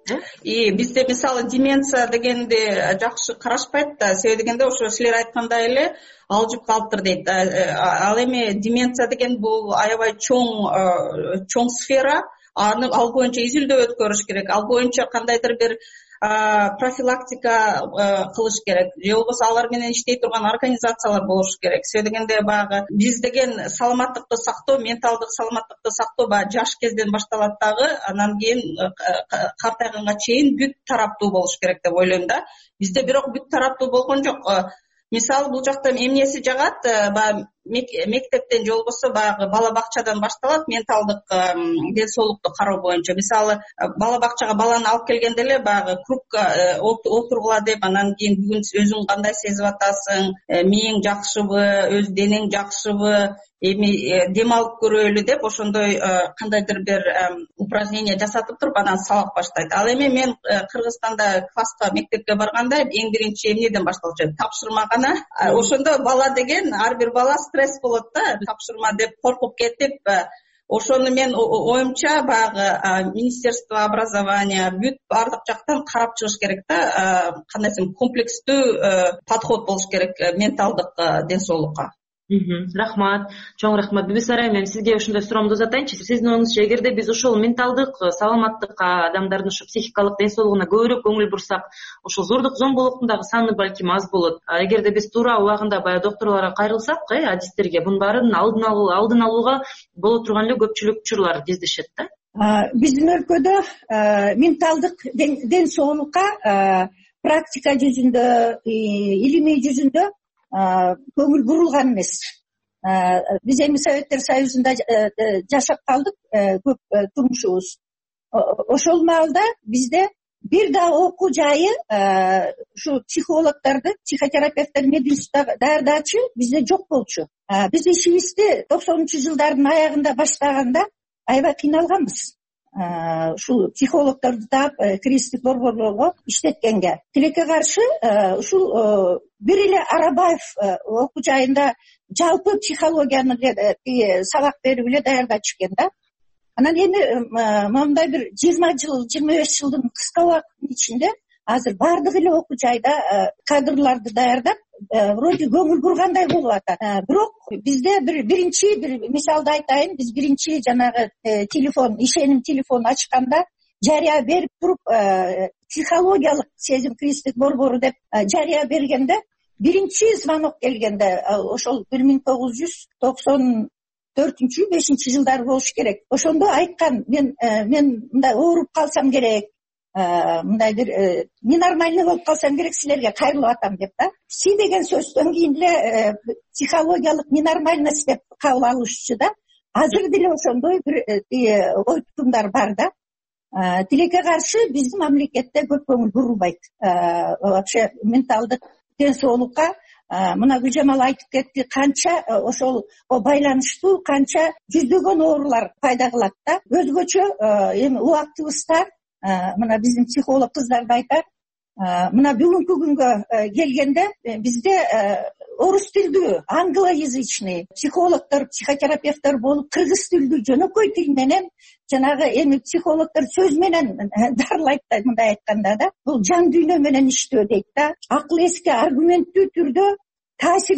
Бизде мисалы деменция дегенди жакшы карашпайт да. Себеби дегенде ошо силер айткандай эле алжып калыптыр дейт. Ал эми деменция деген бул аябай чоң сфера. Ал боюнча изилдөө өткөрүш керек. Ал боюнча кандайдыр бир профилактика кылыш керек. Же болбосо алар менен иштей турган организациялар болуш керек. Себеби дегенде баягы биз деген саламаттыкты сактоо, менталдык саламаттыкты сактоо баягы жаш кезден башталат дагы, анан кийин картайганга чейин бүт тараптуу болуш керек деп ойлойм да. Бизде бирок бүт тараптуу болгон жок. Мисалы бул жакта эмнеси жагат, баягы мектептен же болбосо баягы бала бакчадан башталат менталдык ден соолукту кароо боюнча. Мисалы бала бакчага баланы алып келгенде эле баягы кругка отургула деп, анан кийин бүгүн өзүң кандай сезип атасың, мээң жакшыбы, өз денең жакшыбы, эми дем алып көрөлү деп ошондой кандайдыр бир упражнение жасатып туруп анан сабак баштайт. Ал эми мен Кыргызстанда класска, мектепке барганда эң биринчи эмнеден башталчу? Тапшырма гана. Ошондо бала деген ар бир бала стресс болот да, тапшырма деп коркуп кетип, ошону мен оюмча баягы Министерство образования бүт бардык жактан карап чыгыш керек да, кандай десем комплекстүү подход болуш керек менталдык ден соолукка. Рахмат, чоң рахмат. Бибисарай, мен сизге ошондой суроомду узатайынчы. Сиздин оюңузча, эгерде биз ошол менталдык саламаттыкка, адамдардын ошо психикалык ден соолугуна көбүрөөк көңүл бурсак, ошол зордук зомбулуктун дагы саны балким аз болот. Эгерде биз туура убагында баягы доктурларга кайрылсак, адистерге, бунун баарын алдын алууга боло турган эле көпчүлүк учурлар кездешет да. Биздин өлкөдө менталдык ден соолукка практика жүзүндө, илимий жүзүндө көңүл бурулган эмес. Биз эми Советтер Союзунда жашап калдык көп турмушубуз. Ошол маалда бизде бир да окуу жайы ушу психологдорду, психотерапевттер, мединститутта даярдаачы бизде жок болчу. Биз ишибизди 90-жылдардын аягында баштаганда аябай кыйналганбыз. Ушул психологдорду таап кризистик борборлорго иштеткенге. Тилекке каршы ушул бир эле Арабаев окуу жайында жалпы психологияны сабак берип эле даярдачу экен да. Анан эми мындай бир 20 жыл, 25 жылдын кыска убакыттын ичинде азыр бардык эле окуу жайда кадрларды даярдап, вроде көңүл бургандай болуп атат. Бирок бизде биринчи мисалды айтайын, биз биринчи жанагы телефон, ишеним телефон ачканда жарыя берип туруп, психологиялык сезим кризистик борбору деп жарыя бергенде, биринчи звонок келгенде, ошол 1994-5 жылдары болуш керек. Ошондо айткан, мен мындай ооруп калсам керек, мындай бир ненормальный болуп калсам керек, силерге кайрылып атам деп да. Пси деген сөздөн кийин эле психологиялык ненормальность деп кабыл алышчу да. Азыр деле ошондой бир ой тутумдар бар да. Тилекке каршы биздин мамлекетте көп көңүл бурулбайт. Вообще менталдык ден соолукка мына Гүлжамал айтып кетти, канча ошол байланыштуу, канча жүздөгөн оорулар пайда кылат да. Өзгөчө эми убактыбызда мына биздин психолог кыздарды айтат, мына бүгүнкү күнгө келгенде бизде орус тилдүү, англоязычный психологдор, психотерапевттер болуп, кыргыз тилдүү жөнөкөй тил менен, жанагы эми психологдор сөз менен дарылайт да, мындай айтканда да, бул жан дүйнө менен иштөө дейт да. Акыл эске аргументтүү түрдө таасир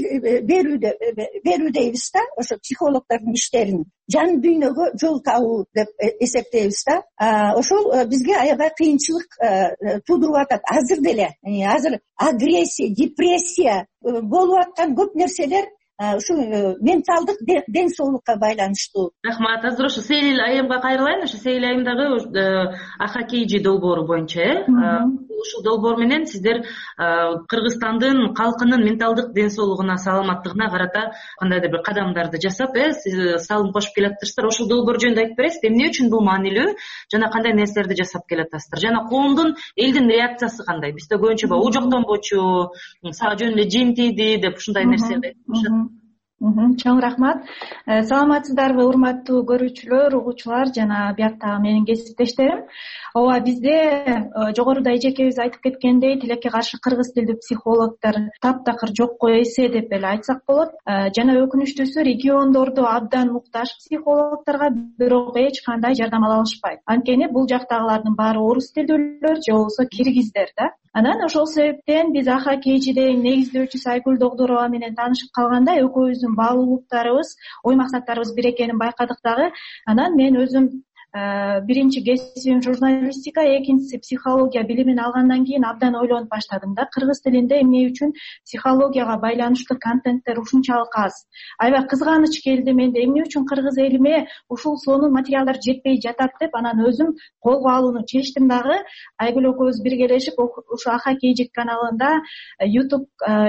берүү дейбиз да, ошо психологдордун иштерин жан дүйнөгө жол табуу деп эсептейбиз да. Ошол бизге аябай кыйынчылык туудуруп атат. Азыр деле, азыр агрессия, депрессия болуп аткан көп нерселер ушу менталдык ден соолукка байланыштуу. Рахмат. Азыр ошо Сейил айымга кайрылайын. Ошо Сейил айымдагы АХКИЖ долбоору боюнча ушул долбоор менен сиздер Кыргызстандын калкынын менталдык ден соолугуна, саламаттыгына карата кандайдыр бир кадамдарды жасап, сиз салым кошуп келатсыздар. Ошол долбоор жөнүндө айтып бересизби? Эмне үчүн бул маанилүү жана кандай нерселерди жасап келатасыздар? Жана коомдун, элдин реакциясы кандай? Бизде көбүнчө бул жоктонбочу, сага жөн эле жим тийди деп ушундай нерселерди айтып турушат. Чоң рахмат. Саламатсыздарбы, урматтуу көрүүчүлөр, угуучулар жана бияктагы менин кесиптештерим. Ооба, бизде жогоруда эжекебиз айтып кеткендей, тилекке каршы кыргыз тилдүү психологдор таптакыр жокко эсе деп эле айтсак болот. Жана өкүнүчтүүсү, региондордо абдан муктаж психологдорго бирок эч кандай жардам ала алышпайт. Анткени бул жактагылардын баары орус тилдүүлөр же болбосо киргиздер да. Анан ошол себептен биз АХКИЖдин негиздөөчүсү Айгүл Догдорова менен таанышып калганда экөөбүздүн баалуулуктарыбыз, ой максаттарыбыз бир экенин байкадык дагы. Анан мен өзүм биринчи кесибим журналистика, экинчиси психология билимин алгандан кийин абдан ойлонуп баштадым да. Кыргыз тилинде эмне үчүн психологияга байланыштуу контенттер ушунчалык аз? Аябай кызганыч келди менде, эмне үчүн кыргыз элиме ушул сонун материалдар жетпей жатат деп анан өзүм колго алууну чечтим дагы. Айгүл экөөбүз биргелешип ушу АХКИЖ каналында YouTube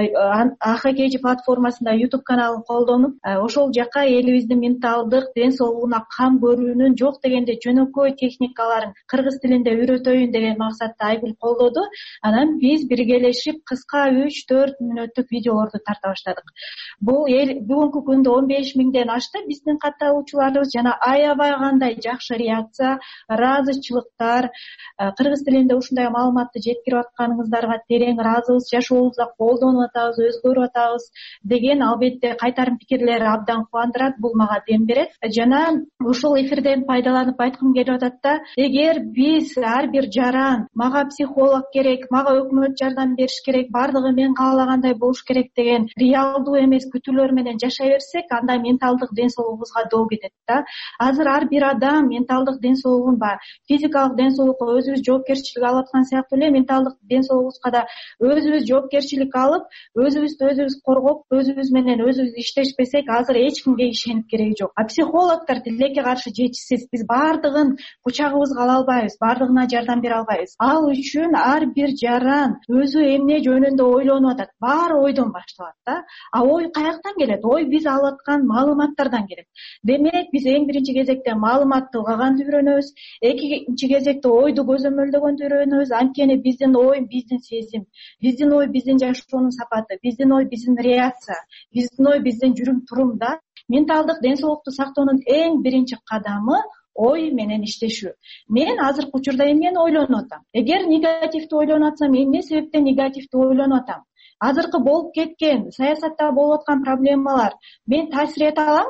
АХКИЖ платформасында YouTube каналын колдонуп, ошол жака элибиздин менталдык ден соолугуна кам көрүүнүн жок дегенде жөнөкөй техникаларын кыргыз тилинде үйрөтөйүн деген максатта Айгүл колдоду. Анан биз биргелешип кыска 3-4 мүнөттүк видеолорду тарта баштадык. Бул бүгүнкү күндө 15 миңден ашты биздин катталуучуларыбыз жана аябай кандай жакшы реакция, ыраазычылыктар. Кыргыз тилинде ушундай маалыматты жеткирип атканыңыздарга терең ыраазыбыз, жашообузда колдонуп атабыз, өзгөрүп атабыз деген албетте кайтарым пикирлер абдан кубандырат, бул мага дем берет. Жана ушул эфирден пайдаланып айткым келип атат да, эгер биз ар бир жаран мага психолог керек, мага өкмөт жардам бериш керек, бардыгы мен каалагандай болуш керек деген реалдуу эмес күтүүлөр менен жашай берсек, анда менталдык ден соолугубузга доо кетет да. Азыр ар бир адам менталдык ден соолугун физикалык ден соолукка өзүбүз жоопкерчилик алып аткан сыяктуу эле менталдык ден соолугубузга да өзүбүз жоопкерчилик алып, өзүбүздү өзүбүз коргоп, өзүбүз менен өзүбүз иштешпесек, азыр эч кимге ишенип кереги жок. А психологдор тилекке каршы жетишсиз. Биз бардыгын кучагыбызга ала албайбыз, бардыгына жардам бере албайбыз. Ал үчүн ар бир жаран өзү эмне жөнүндө ойлонуп атат, баары ойдон башталат да. А ой каяктан келет? Ой биз алып аткан маалыматтардан келет. Демек, биз эң биринчи кезекте маалыматты угаганды үйрөнөбүз, экинчи кезекте ойду көзөмөлдөгөндү үйрөнөбүз. Анткени биздин ой биздин сезим, биздин ой биздин жашоонун сапаты, биздин ой биздин реакция, биздин ой биздин жүрүм турум да. Менталдык ден соолукту сактоонун эң биринчи кадамы ой менен иштешүү. Мен азыркы учурда эмнени ойлонуп атам? Эгер негативдүү ойлонуп атсам, эмне себептен негативдүү ойлонуп атам? Азыркы болуп кеткен, саясатта болуп аткан проблемалар мен таасир эте аламбы?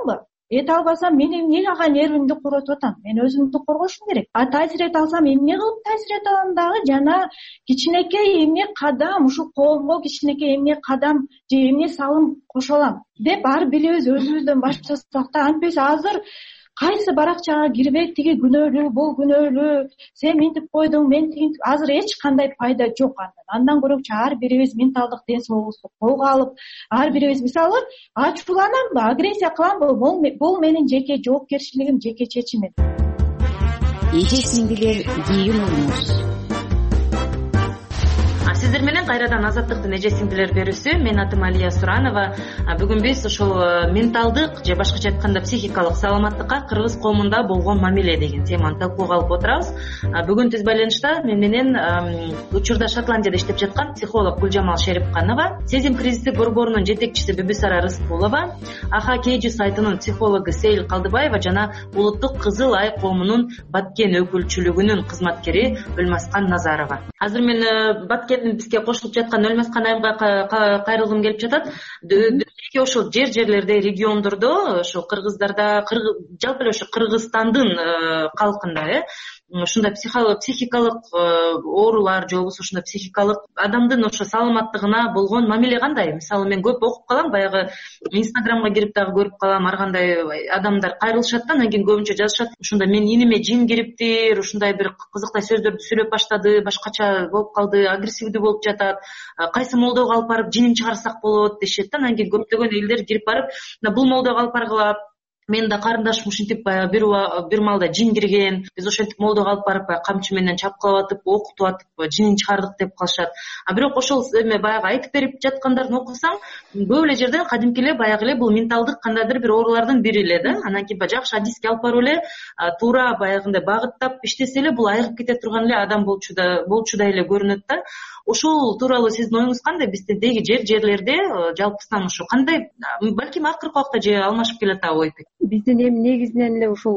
эте албасам мен эмне ага нервимди коротуп атам, мен өзүмдү коргошум керек. Таасир эте алсам эмне кылып таасир эте алам дагы, жана кичинекей эмне кадам ушул коомго кичинекей эмне кадам же эмне салым кошо алам деп ар бирибиз өзүбүздөн баштасак да. Антпесе азыр кайсы баракчага кирбей тиги күнөөлүү, бул күнөөлүү, сен мынтип койдуң, мен тигинтип, азыр эч кандай пайда жок андан көрөчү ар бирибиз менталдык ден соолугубузду колго алып, ар бирибиз мисалы ачууланамбы, агрессия кыламбы, бул менин жеке жоопкерчилигим, жеке чечимим. Эжесиңдилер кийин уруңуз. Сиздер менен кайрадан Азаттыктын эжесиңдилер берүүсү. Мен атым Алия Суранова. Бүгүн биз ушул менталдык же башкача айтканда психикалык саламаттыкка кыргыз коомунда болгон мамиле деген теманы талкууга алып отурабыз. Бүгүн түз байланышта мен менен учурда Шотландияда иштеп жаткан психолог Гүлжамал Шерипканова, Сезим кризистик борборунун жетекчиси Бибисара Рыскулова, АХК сайтынын психологу Сейил Калдыбаева жана Улуттук Кызыл Ай коомунун Баткен өкүлчүлүгүнүн кызматкери Өлмаскан Назарова. Азыр мен Баткен бизге кошулуп жаткан Өлмаскан айымга кайрылгым келип жатат. Дөбөкө ошол жерлерде, региондордо, ошо кыргыздарда, жалпы эле ошо Кыргызстандын калкында ушундай психикалык оорулар же болбосо ушундай психикалык адамдын ошо саламаттыгына болгон мамиле кандай? Мисалы мен көп окуп калам, баягы Инстаграмга кирип дагы көрүп калам, ар кандай адамдар кайрылышат да, анан кийин көбүнчө жазышат, ушундай мен иниме жин кириптир, ушундай бир кызыктай сөздөрдү сүйлөп баштады, башкача болуп калды, агрессивдүү болуп жатат, кайсы молдого алып барып жинин чыгарсак болот дешет да. Анан кийин көптөгөн элдер кирип барып, бул молдого алып баргыла, мен да карындашым ушинтип бир маалда жин кирген, биз ошентип молдого алып барып камчы менен чапкылап атып, окутуп атып жинин чыгардык деп калышат. Бирок ошол эме баягы айтып берип жаткандарын окусаң, көп эле жерде кадимки эле баягы эле бул менталдык кандайдыр бир оорулардын бири эле да. Анан кийин жакшы адиске алып барып эле туура баягындай багыттап иштесе эле бул айыгып кете турган эле адам болчудай эле көрүнөт да. Ошол тууралуу сиздин оюңуз кандай? Биздеги жерлерде жалпысынан ошо кандай, балким акыркы убакта же алмашып келатабы ойпек? Биздин эми негизинен эле ушул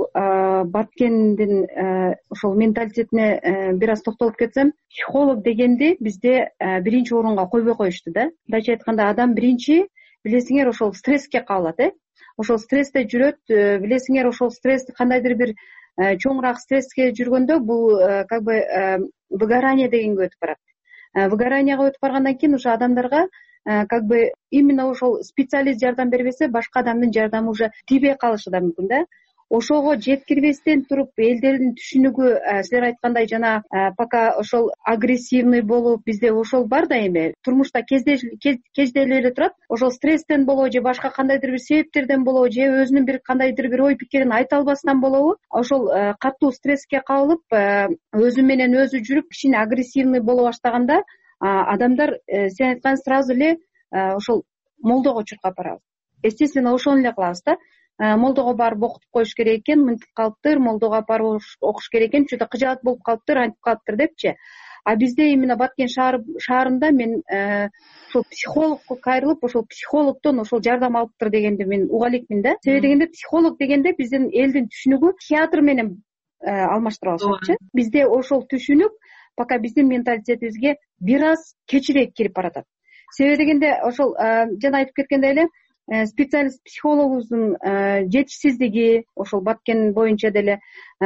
Баткендин ошол менталитетине бир аз токтолуп кетсем, психолог дегенди бизде биринчи орунга койбой коюшту да. Мындайча айтканда адам биринчи, билесиңер, ошол стресске кабылат, ошол стрессте жүрөт, билесиңер, ошол стресс кандайдыр бир чоңураак стресске жүргөндө бул как бы выгорание дегенге өтүп барат. Выгоранияга өтүп баргандан кийин уже адамдарга как бы именно ошол специалист жардам бербесе, башка адамдын жардамы уже тийбей калышы да мүмкүн да. Ошого жеткирбестен туруп элдердин түшүнүгү, силер айткандай жана пока ошол агрессивный болуп, бизде ошол бар да эми турмушта кезделип эле турат. Ошол стресстен болобу же башка кандайдыр бир себептерден болобу же өзүнүн бир кандайдыр бир ой пикирин айта албастан болобу, ошол катуу стресске кабылып, өзү менен өзү жүрүп, кичине агрессивный боло баштаганда адамдар сен айткан сразу эле ошол молдого чуркап барабыз. Естественно, ошону эле кылабыз да. Молдого барып окутуп коюш керек экен, мынтип калыптыр, молдого барып окуш керек экен, чөтө кыжаат болуп калыптыр, антип калыптыр депчи. Бизде именно Баткен шаарында мен ошол психологко кайрылып, ошол психологдон ошол жардам алыптыр дегенди мен уга элекмин да. Себеби дегенде психолог дегенде биздин элдин түшүнүгү театр менен алмаштырып алышатчы. Бизде ошол түшүнүк пока биздин менталитетибизге бир аз кечирээк кирип баратат. Себеби дегенде ошол жана айтып кеткендей эле специалист психологубуздун жетишсиздиги, ошол Баткен боюнча деле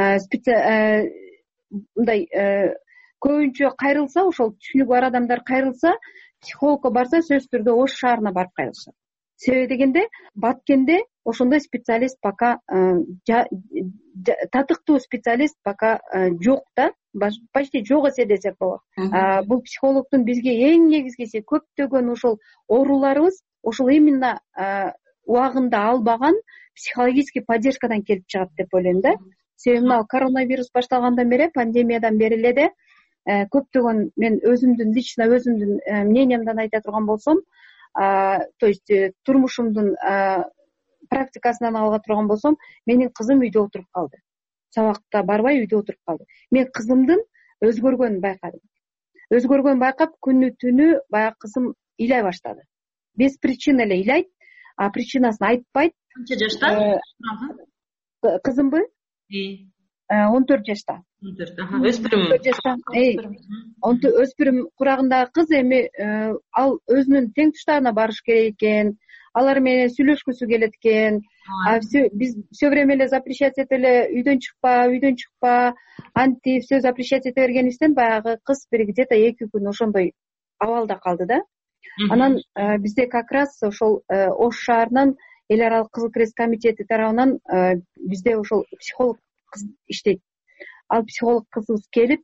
мындай көбүнчө кайрылса, ошол түшүнүгү бар адамдар кайрылса, психологко барса сөзсүз түрдө Ош шаарына барып кайрылышат. Себеби дегенде Баткенде ошондой специалист пока татыктуу специалист пока жок да, почти жок эсе десек болот. Бул психологдун бизге эң негизгиси көптөгөн ошол ооруларыбыз ошол именно убагында албаган психологический поддержкадан келип чыгат деп ойлойм да. Себеби мына коронавирус башталгандан бери, пандемиядан бери эле көптөгөн, мен өзүмдүн лично өзүмдүн мнениемден айта турган болсом, то есть турмушумдун практикасынан алга турган болсом, менин кызым үйдө отуруп калды. Сабакка барбай үйдө отуруп калды. Мен кызымдын өзгөргөнүн байкадым. Өзгөргөнүн байкап, күнү түнү баягы кызым ыйлай баштады. Без причины эле ыйлайт, причинасын айтпайт. Канча жашта? Кызымбы? 14 жашта. 14, өспүрүм. Өспүрүм курагындагы кыз эми ал өзүнүн тең туштарына барыш керек экен, алар менен сүйлөшкүсү келет экен. Биз все время эле запрещать этип эле үйдөн чыкпа, антип все запрещать эте бергенибизден баягы кыз бир где-то 2 күн ошондой абалда калды да. Анан бизде как раз ошол Ош шаарынын эл аралык Кызыл Крест комитети тарабынан бизде ошол психолог кыз иштейт. Ал психолог кызыбыз келип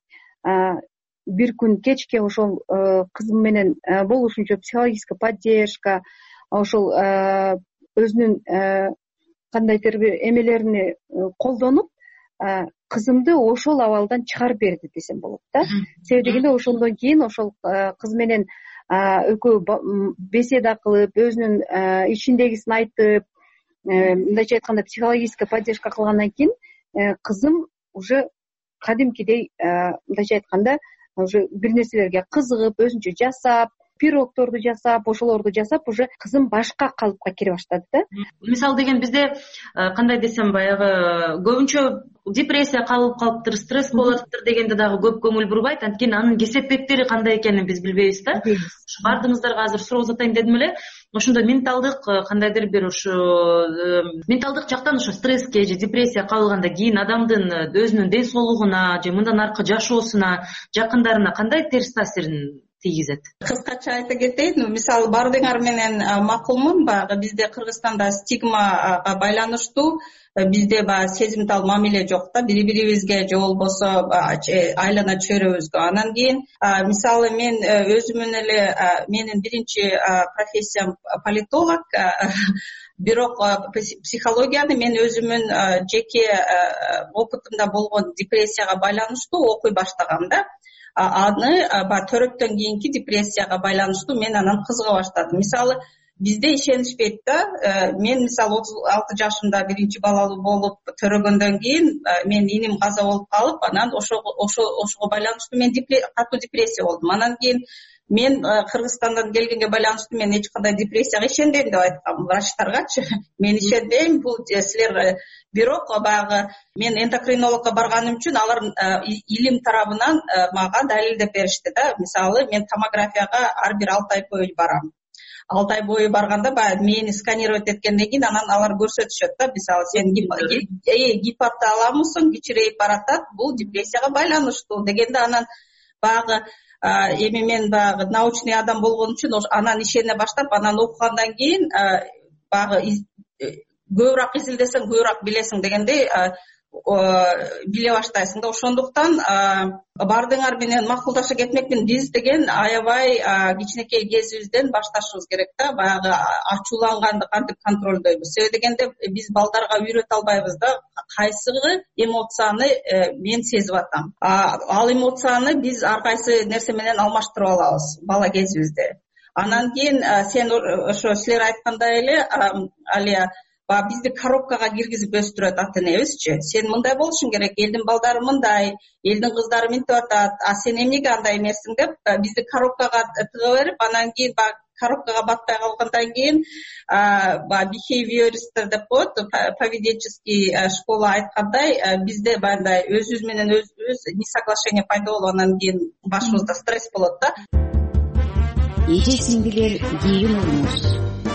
бир күн кечке ошол кызым менен болушунча психологическая поддержка, ошол өзүнүн кандайдыр бир эмелерини колдонуп кызымды ошол абалдан чыгарып берди десем болот да. Себеби дегенде ошондон кийин ошол кыз менен экөө беседа кылып, өзүнүн ичиндегисин айтып, мындайча айтканда психологическая поддержка кылгандан кийин кызым уже кадимкидей мындайча айтканда уже бир нерселерге кызыгып, өзүнчө жасап, пирогторду жасап, ошолорду жасап, уже кызым башка калыпка кире баштады да. Мисалы деген бизде кандай десем, баягы көбүнчө депрессия калыптыр, стресс болуптур дегенде дагы көп көңүл бурбайт. Анткени анын кесепеттери кандай экенин биз билбейбиз да. Ушу бардыгыңыздарга азыр суроо узатайын дедим эле. Ошондо менталдык кандайдыр бир ушу менталдык жактан ошо стресске же депрессия калганда кийин адамдын өзүнүн ден соолугуна же мындан аркы жашоосуна, жакындарына кандай терс таасирин тийгизет? Кыскача айта кетейин, мисалы бардыгыңар менен макулмун. Баягы бизде Кыргызстанда стигмага байланыштуу бизде баягы сезимтал мамиле жок да, бири-бирибизге же болбосо айлана чөйрөбүзгө. Анан кийин мисалы мен өзүмүн эле менин биринчи профессиям политолог, бирок психологияны мен өзүмүн жеке опытымда болгон депрессияга байланыштуу окуй баштагам да. Аны төрөттөн кийинки депрессияга байланыштуу мен анан кызыга баштадым. Мисалы бизде ишенишпейт да. Мен мисалы 36 жашымда биринчи балалуу болуп төрөгөндөн кийин мен иним каза болуп калып, анан ошого байланыштуу мен катуу депрессия болдум. Анан кийин мен Кыргызстандан келгенге байланыштуу мен эч кандай депрессияга ишенбейм деп айткам врачтаргачы. Мен ишенбейм, бул силер бирок баягы мен эндокринологко барганым үчүн алар илим тарабынан мага далилдеп беришти да. Мисалы мен томографияга ар бир 6 ай бою барам. 6 ай бою барганда баягы мени сканировать эткенден кийин анан алар көрсөтүшөт да. Мисалы сен гипоталамусуң, кичирейип баратат, бул депрессияга байланыштуу дегенде анан баягы эми мен баягы научный адам болгон үчүн анан ишене баштап, анан окугандан кийин баягы көбүрөөк изилдесең көбүрөөк билесиң дегендей биле баштайсың да. Ошондуктан бардыгыңар менен макулдаша кетмекмин. Биз деген аябай кичинекей кезибизден башташыбыз керек да. Баягы ачууланганды кантип контролдойбуз. Себеби дегенде биз балдарга үйрөтө албайбыз да. Кайсы эмоцияны мен сезип атам. Ал эмоцияны биз ар кайсы нерсе менен алмаштырып алабыз бала кезибизде. Анан кийин сен ошо силер айткандай эле Алия, бизди коробкага киргизип өстүрөт ата энебизчи. Сен мындай болушуң керек, элдин балдары мындай, элдин кыздары мынтип атат, сен эмнеге андай эмессиң деп бизди коробкага тыга берип, анан кийин коробкага батпай калгандан кийин behavioристтер деп коет, поведенческий школа айткандай, бизде баягындай өзүбүз менен өзүбүз несоглашение пайда болуп, анан кийин башыбызда стресс болот да. Эже-сиңдилер кийин уңуш.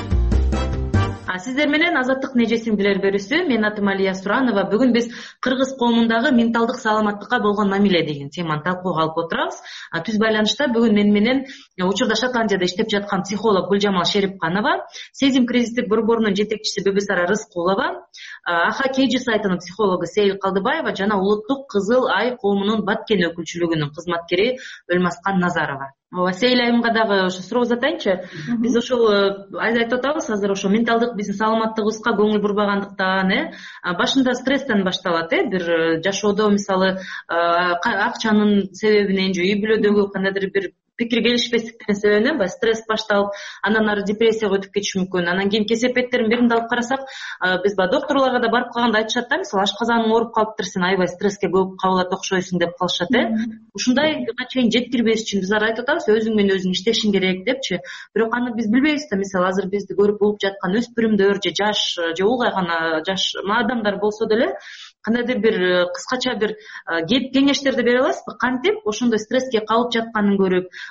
Сиздер менен Азаттык нежесиңдилер берүүсү. Мен атым Алия Суранова. Бүгүн биз кыргыз коомундагы менталдык саламаттыкка болгон мамиле деген теманы талкууга алып отурабыз. Түз байланышта бүгүн менен учурда Шотландияда иштеп жаткан психолог Гүлжамал Шерипканова, Сезим кризистик борборунун жетекчиси Бибисара Рыскулова, АХКЖ сайтынын психологу Сейил Калдыбаева жана Улуттук Кызыл Ай коомунун Баткен өкүлчүлүгүнүн кызматкери Өлмаскан Назарова. Сейил айымга дагы ошо суроо узатайынчы. Биз ошол айтып атабыз азыр, ошо менталдык биздин саламаттыгыбызга көңүл бурбагандыктан, башында стресстен башталат, бир жашоодо мисалы акчанын себебинен же үй бүлөдөгү кандайдыр бир пикир келишпестиктин себебинен стресс башталып, анан ары депрессияга өтүп кетиши мүмкүн. Анан кийин кесепеттердин биринде алып карасак, биз доктурларга да барып калганда айтышат да, мисалы ашказаның ооруп калыптыр, сен аябай стресске көп кабылат окшойсуң деп калышат. Ушундайга чейин жеткирбеш үчүн биз айтып атабыз, өзүң менен өзүң иштешиң керек депчи. Бирок аны биз билбейбиз да, мисалы азыр бизди көрүп угуп жаткан өспүрүмдөр же жаш же улгайган жаш адамдар болсо деле кандайдыр бир кыскача бир кеңештерди бере аласызбы? Кантип ошондой стресске калып жатканын көрүп,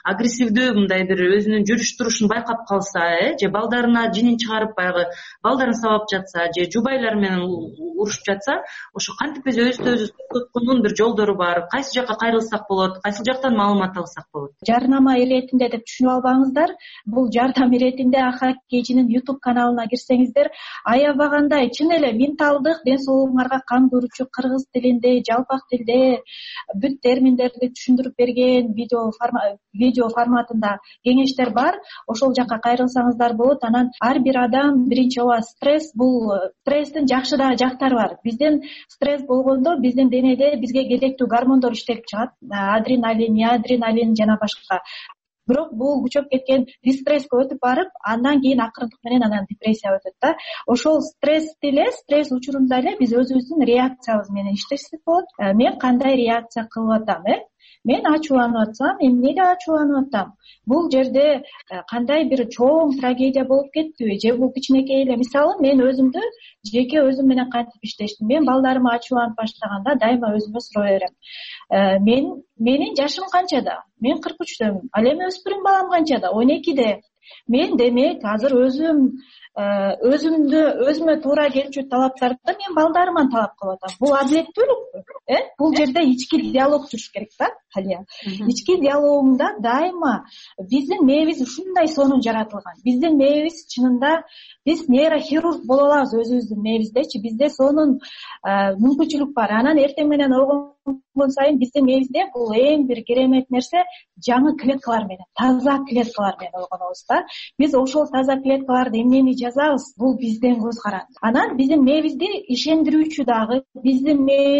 агрессивдүү мындай бир өзүнүн жүрүш турушун байкап калса, же балдарына жинин чыгарып баягы балдарын сабап жатса, же жубайлар менен урушуп жатса, ошо кантип биз өзүбүздү тоткондун бир жолдору бар, кайсы жакка кайрылсак болот, кайсы жактан маалымат алсак болот? Жардама иретинде деп түшүнүп албаңыздар. Бул жардам иретинде Ахак Кэжинин YouTube каналына кирсеңиздер, аябагандай чын эле менталдык ден соолугуңарга кам көрүүчү кыргыз тилинде, жалпак тилде бүт терминдерди түшүндүрүп берген видео форматында кеңештер бар. Ошол жакка кайрылсаңыздар болот. Анан ар бир адам биринчи стресс, бул стресстин жакшы да жактары бар. Биздин стресс болгондо биздин денеде бизге керектүү гормондор иштелип чыгат, адреналин, неадреналин жана башка. Бирок бул күчөп кеткен дистресske өтүп барып, андан кийин акырындык менен анан депрессия өтөт да. Ошол стресс учурунда эле биз өзүбүздүн реакциябыз менен иштесек болот. Мен кандай реакция кылып атам? Мен ачууланып атсам, эмнеге ачууланып атам? Бул жерде кандай бир чоң трагедия болуп кеттиби? Же бул кичинекей эле? Мисалы, мен өзүмдү жеке өзүм менен кантип иштештим? Мен балдарыма ачууланып баштаганда дайыма өзүмө суроо берем. Менин жашым канчада? Мен 43дөмүн. Ал эми өспүрүм балам канчада? 12де. Мен демек азыр өзүмө туура келчү талаптарды мен балдарыман талап кылып атам. Бул адилеттүүлүкпү? Бул жерде ички диалог туруш керек да, Алия. Ички диалогунда дайыма биздин мээбиз ушундай сонун жаратылган. Биздин мээбиз чынында биз нейрохирург боло алабыз өзүбүздүн мээбиздечи. Бизде сонун мүмкүнчүлүк бар. Анан эртең менен ойгонгон сайын биздин мээбизде бул эң бир керемет нерсе жаңы клеткалар менен, таза клеткалар менен ойгонобуз да. Биз ошол таза клеткаларды эмнени жазабыз? Бул бизден көз каранды. Анан биздин мээбизди ишендирүүчү дагы, биздин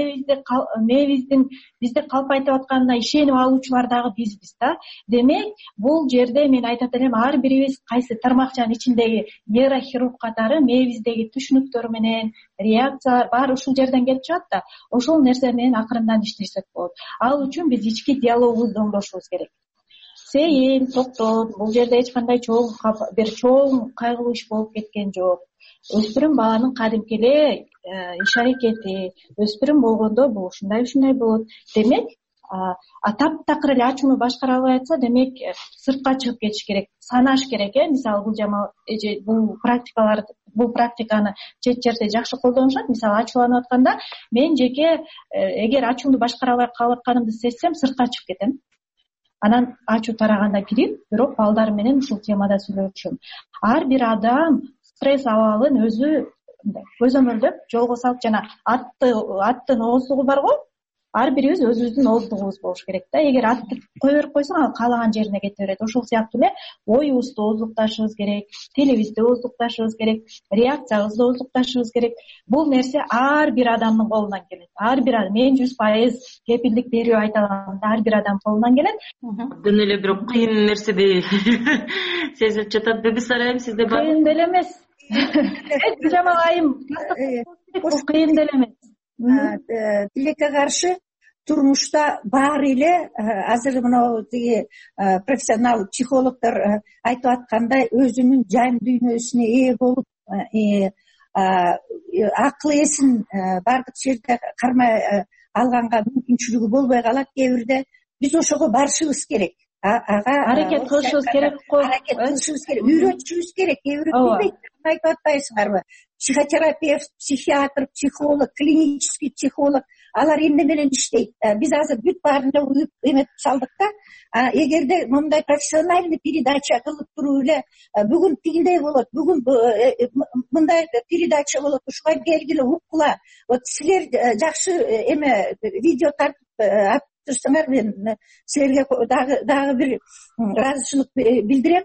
бизди калпайтып атканына ишенип алуучулар дагы бизбиз да. Демек, бул жерде мен айтат элем, ар бирибиз кайсы тармакчанын ичиндеги нейрохирург катары мээбиздеги түшүнүктөр менен реакциялар баары ушул жерден келип чыгат да. Ошол нерсе менен акырындан иштесек болот. Ал үчүн биз ички диалогубузду оңдошубуз керек. Сейил, токтот, бул жерде эч кандай чоң кайгылуу иш болуп кеткен жок. Өспүрүм баланын кадимки эле иш аракети, өспүрүм болгондо бул ушундай болот. Демек, таптакыр эле ачууну башкара албай атса, демек сыртка чыгып кетиш керек, санаш керек. Мисалы, бул практиканы чет жерде жакшы колдонушат. Мисалы, ачууланып атканда мен жеке эгер ачуумду башкара албай калып атканымды сезсем, сыртка чыгып кетем. Анан ачуу тараганда кирип, бирок балдар менен ушул темада сүйлөшөм. Ар бир адам стресс абалын өзү көзөмөлдөп жолго салып, жана аттын ооздугу бар го, ар бирибиз өзүбүздүн ооздугубуз болуш керек да. Эгер атты кое берип койсоң, ал каалаган жерине кете берет. Ошол сыяктуу эле оюбузду ооздукташыбыз керек, тилибизди ооздукташыбыз керек, реакциябызды ооздукташыбыз керек. Бул нерсе ар бир адамдын колунан келет. Ар бир адам, мен 100% кепилдик берип айта алам, ар бир адам колунан келет. Абдан эле бирок кыйын нерседи сезилип жатат. Бибисара, сизде бар? Кыйын деле эмес. Жамал айым, кыйын деле эмес. Тилекке каршы турмушта баары эле азыр мына тиги профессионал психологдор айтып аткандай өзүнүн жан дүйнөсүнө ээ болуп, акыл эсин бардык жерде кармай алганга мүмкүнчүлүгү болбой калат кээ бирде. Биз ошого барышыбыз керек. Аракет кылышыбыз керек го. Аракет кылышыбыз керек. Үйрөтүшүбүз керек. Кээ бирөө билбейт. Айтып атпайсыңарбы? Психотерапевт, психиатр, психолог, клинический психолог, алар эмне менен иштейт? Биз азыр бүт баарын эле уюп эметип салдык да. Эгерде мындай профессиональный передача кылып туруп эле бүгүн тигиндей болот, бүгүн мындай передача болот, ушуга келгиле уккула. Вот силер жакшы видео тартып турсаңар, мен силерге дагы бир ыраазычылык билдирем.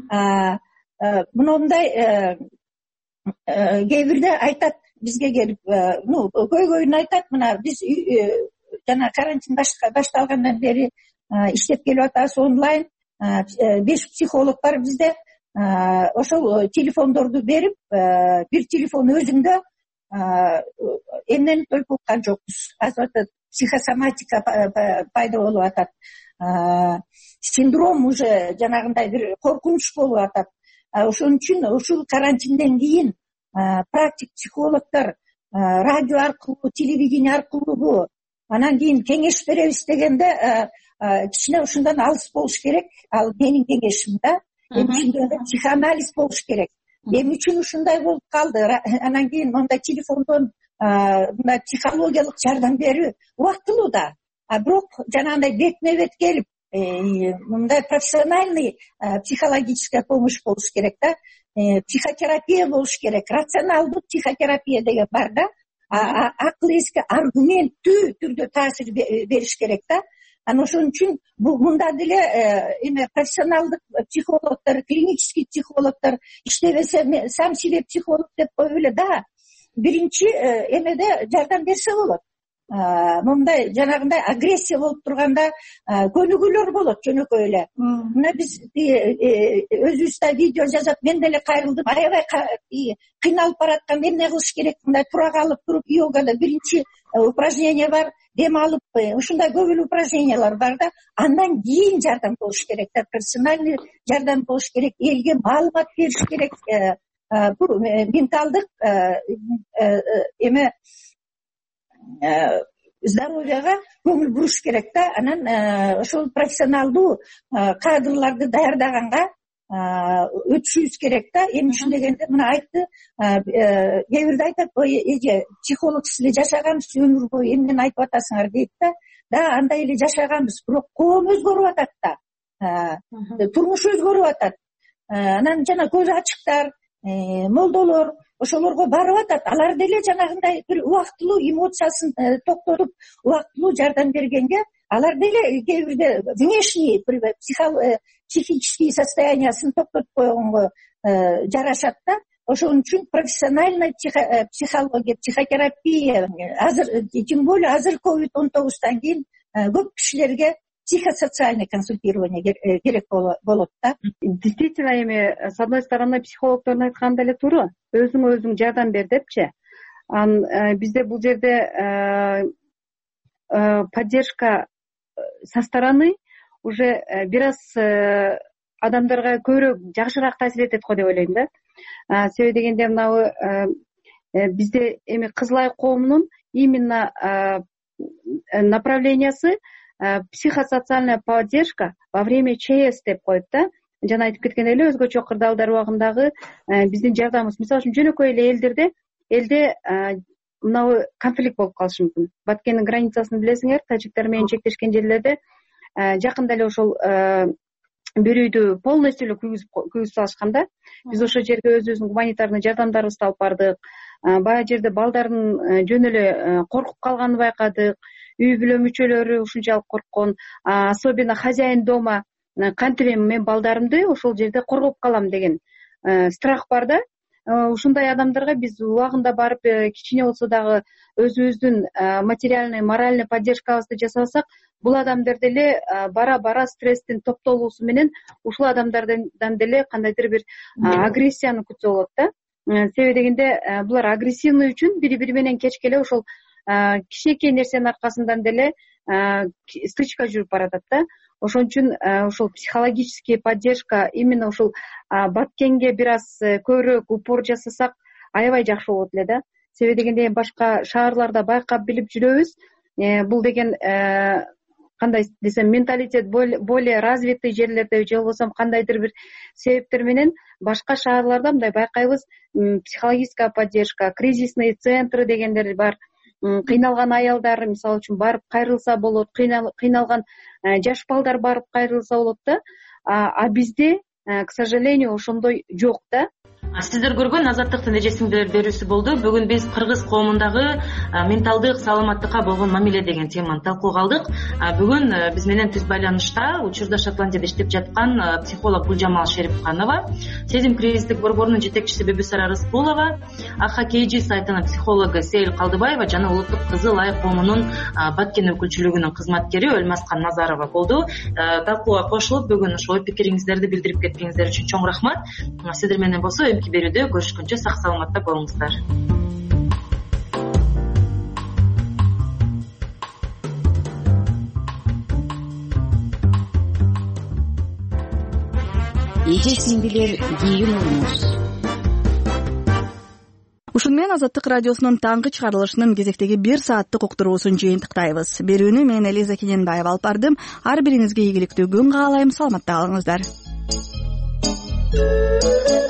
Мындай кээ бирде айтат, бизге келип, көйгөйүн айтат. Мына биз жана карантин башталгандан бери иштеп келип атабыз онлайн. 5 психолог бар бизде. Ошол телефондорду берип, бир телефон өзүңдө эмнени только уккан жокпуз. Азыр психосоматика пайда болуп атат. Синдром уже жанагындай бир коркунуч болуп атат. Ошон үчүн ушул карантинден кийин практик психологдор радио аркылуу, телевидение аркылуу, анан кийин кеңеш беребиз дегенде кичине ушундан алыс болуш керек. Ал менин кеңешим да. Эми ушундай психоанализ болуш керек. Эмне үчүн ушундай болуп калды? Анан кийин мондай телефондон мындай психологиялык жардам берүү убактылуу да. Бирок жанагындай бетме бет келип, мындай профессиональный психологическая помощь болуш керек да. Психотерапия болуш керек. Рационалдуу психотерапия деген бар да. Акыл эске аргументтүү түрдө таасир бериш керек да. Анан ошон үчүн мында деле эме профессионалдык психологдор, клинический психологдор иштебесе, сам себе психолог деп коюп эле да. Биринчи эмеде жардам берсе болот. Мындай жанагындай агрессия болуп турганда көнүгүүлөр болот жөнөкөй эле. Мына биз өзүбүз да видео жазып, мен деле кайрылдым, аябай кыйналып баратканда эмне кылыш керек? Мындай тура калып туруп, йогада биринчи упражнение бар, дем алып, ушундай көп эле упражнениялар бар да. Андан кийин жардам болуш керек да, профессиональный жардам болуш керек, элге маалымат бериш керек. Бул менталдык эме здоровьяга көңүл буруш керек да. Анан ошол профессионалдуу кадрларды даярдаганга өтүшүбүз керек да. Эми ушун дегенде мына айтты, кээ бирде айтат, эже психолог силер жашаганбыз өмүр бою, эмнени айтып атасыңар дейт да. Да, андай эле жашаганбыз, бирок коом өзгөрүп атат да. Турмуш өзгөрүп атат. Анан жана көз ачыктар, молдолор ошолорго барып атат. Алар деле жанагындай бир убактылуу эмоциясын токтотуп, убактылуу жардам бергенге, алар деле кээ бирде внешний психический состояниясын токтотуп койгонго жарашат да. Ошон үчүн профессиональный психология, психотерапия азыр, тем более азыр COVID-19 кийин көп кишилерге психосоциальный консультирование керек болот да. Действительно, эми с одной стороны психологдордун айтканы деле туура, өзүңө өзүң жардам бер депчи. Бизде бул жерде поддержка со стороны уже бир аз адамдарга көбүрөөк жакшыраак таасир этет го деп ойлойм да. Себеби дегенде мынабы бизде эми Кызыл Айык коомунун именно направлениясы психосоциальная поддержка во время ЧС деп коет да. Жана айтып кеткендей эле өзгөчө кырдаалдар убагындагы биздин жардамыбыз. Мисалы үчүн жөнөкөй эле элде мынабы конфликт болуп калышы мүмкүн. Баткендин границасын билесиңер, тажиктер менен чектешкен жерлерде жакында эле ошол бир үйдү полностью эле күйгүзүп салышкан да. Биз ошол жерге өзүбүздүн гуманитарный жардамдарыбызды алып бардык. Баягы жерде балдардын жөн эле коркуп калганын байкадык. Үй бүлө мүчөлөрү ушунчалык корккон, особенно хозяин дома кантип мен балдарымды ошол жерде коргоп калам деген страх бар да. Ушундай адамдарга биз убагында барып кичине болсо дагы өзүбүздүн материальный, моральный поддержкабызды жасасак, бул адамдар деле бара стресстин топтолуусу менен ушул адамдардан деле кандайдыр бир агрессияны күтсө болот да. Себеби дегенде булар агрессивный үчүн бири-бири менен кечке эле ошол кичинекей нерсенин аркасынан деле стычка жүрүп баратат да. Ошон үчүн ошол психологический поддержка именно ушул Баткенге бир аз көбүрөөк упор жасасак аябай жакшы болот эле да. Себеби дегенде башка шаарларда байкап билип жүрөбүз. Бул деген кандай десем, менталитет более развитый жерлерде же болбосо кандайдыр бир себептер менен башка шаарларда мындай байкайбыз, психологическая поддержка, кризисный центры дегендер бар. Кыйналган аялдар мисалы үчүн барып кайрылса болот, кыйналган жаш балдар барып кайрылса болот да. Бизде, к сожалению, ошондой жок да. Сиздер көргөн Азаттыктын эжесиңер берүүсү болду. Бүгүн биз кыргыз коомундагы менталдык саламаттыкка болгон мамиле деген теманы талкууга алдык. Бүгүн биз менен түз байланышта учурда Шотландияда иштеп жаткан психолог Гүлжамал Шерипканова, Сезим кризистик борборунун жетекчиси Бибисара Рыскулова, АХКЖ сайтынын психологу Сейил Калдыбаева жана Улуттук Кызыл Айык коомунун Баткен өкүлчүлүгүнүн кызматкери Өлмаскан Назарова болду. Талкууга кошулуп бүгүн ошо ой пикириңиздерди билдирип кеткениңиздер үчүн чоң рахмат. Сиздер менен болсо берүүдө көрүшкөнчө сак саламатта болуңуздар. Эже сиңдилер, кийин олуңуз. Ушуну менен Азаттык радиосунун таңкы чыгарылышынын кезектеги 1 сааттык уктуруусун жыйынтыктайбыз. Берүүнү мен Элиза Кененбаева алып бардым. Ар бириңизге ийгиликтүү күн каалайм. Саламатта калыңыздар.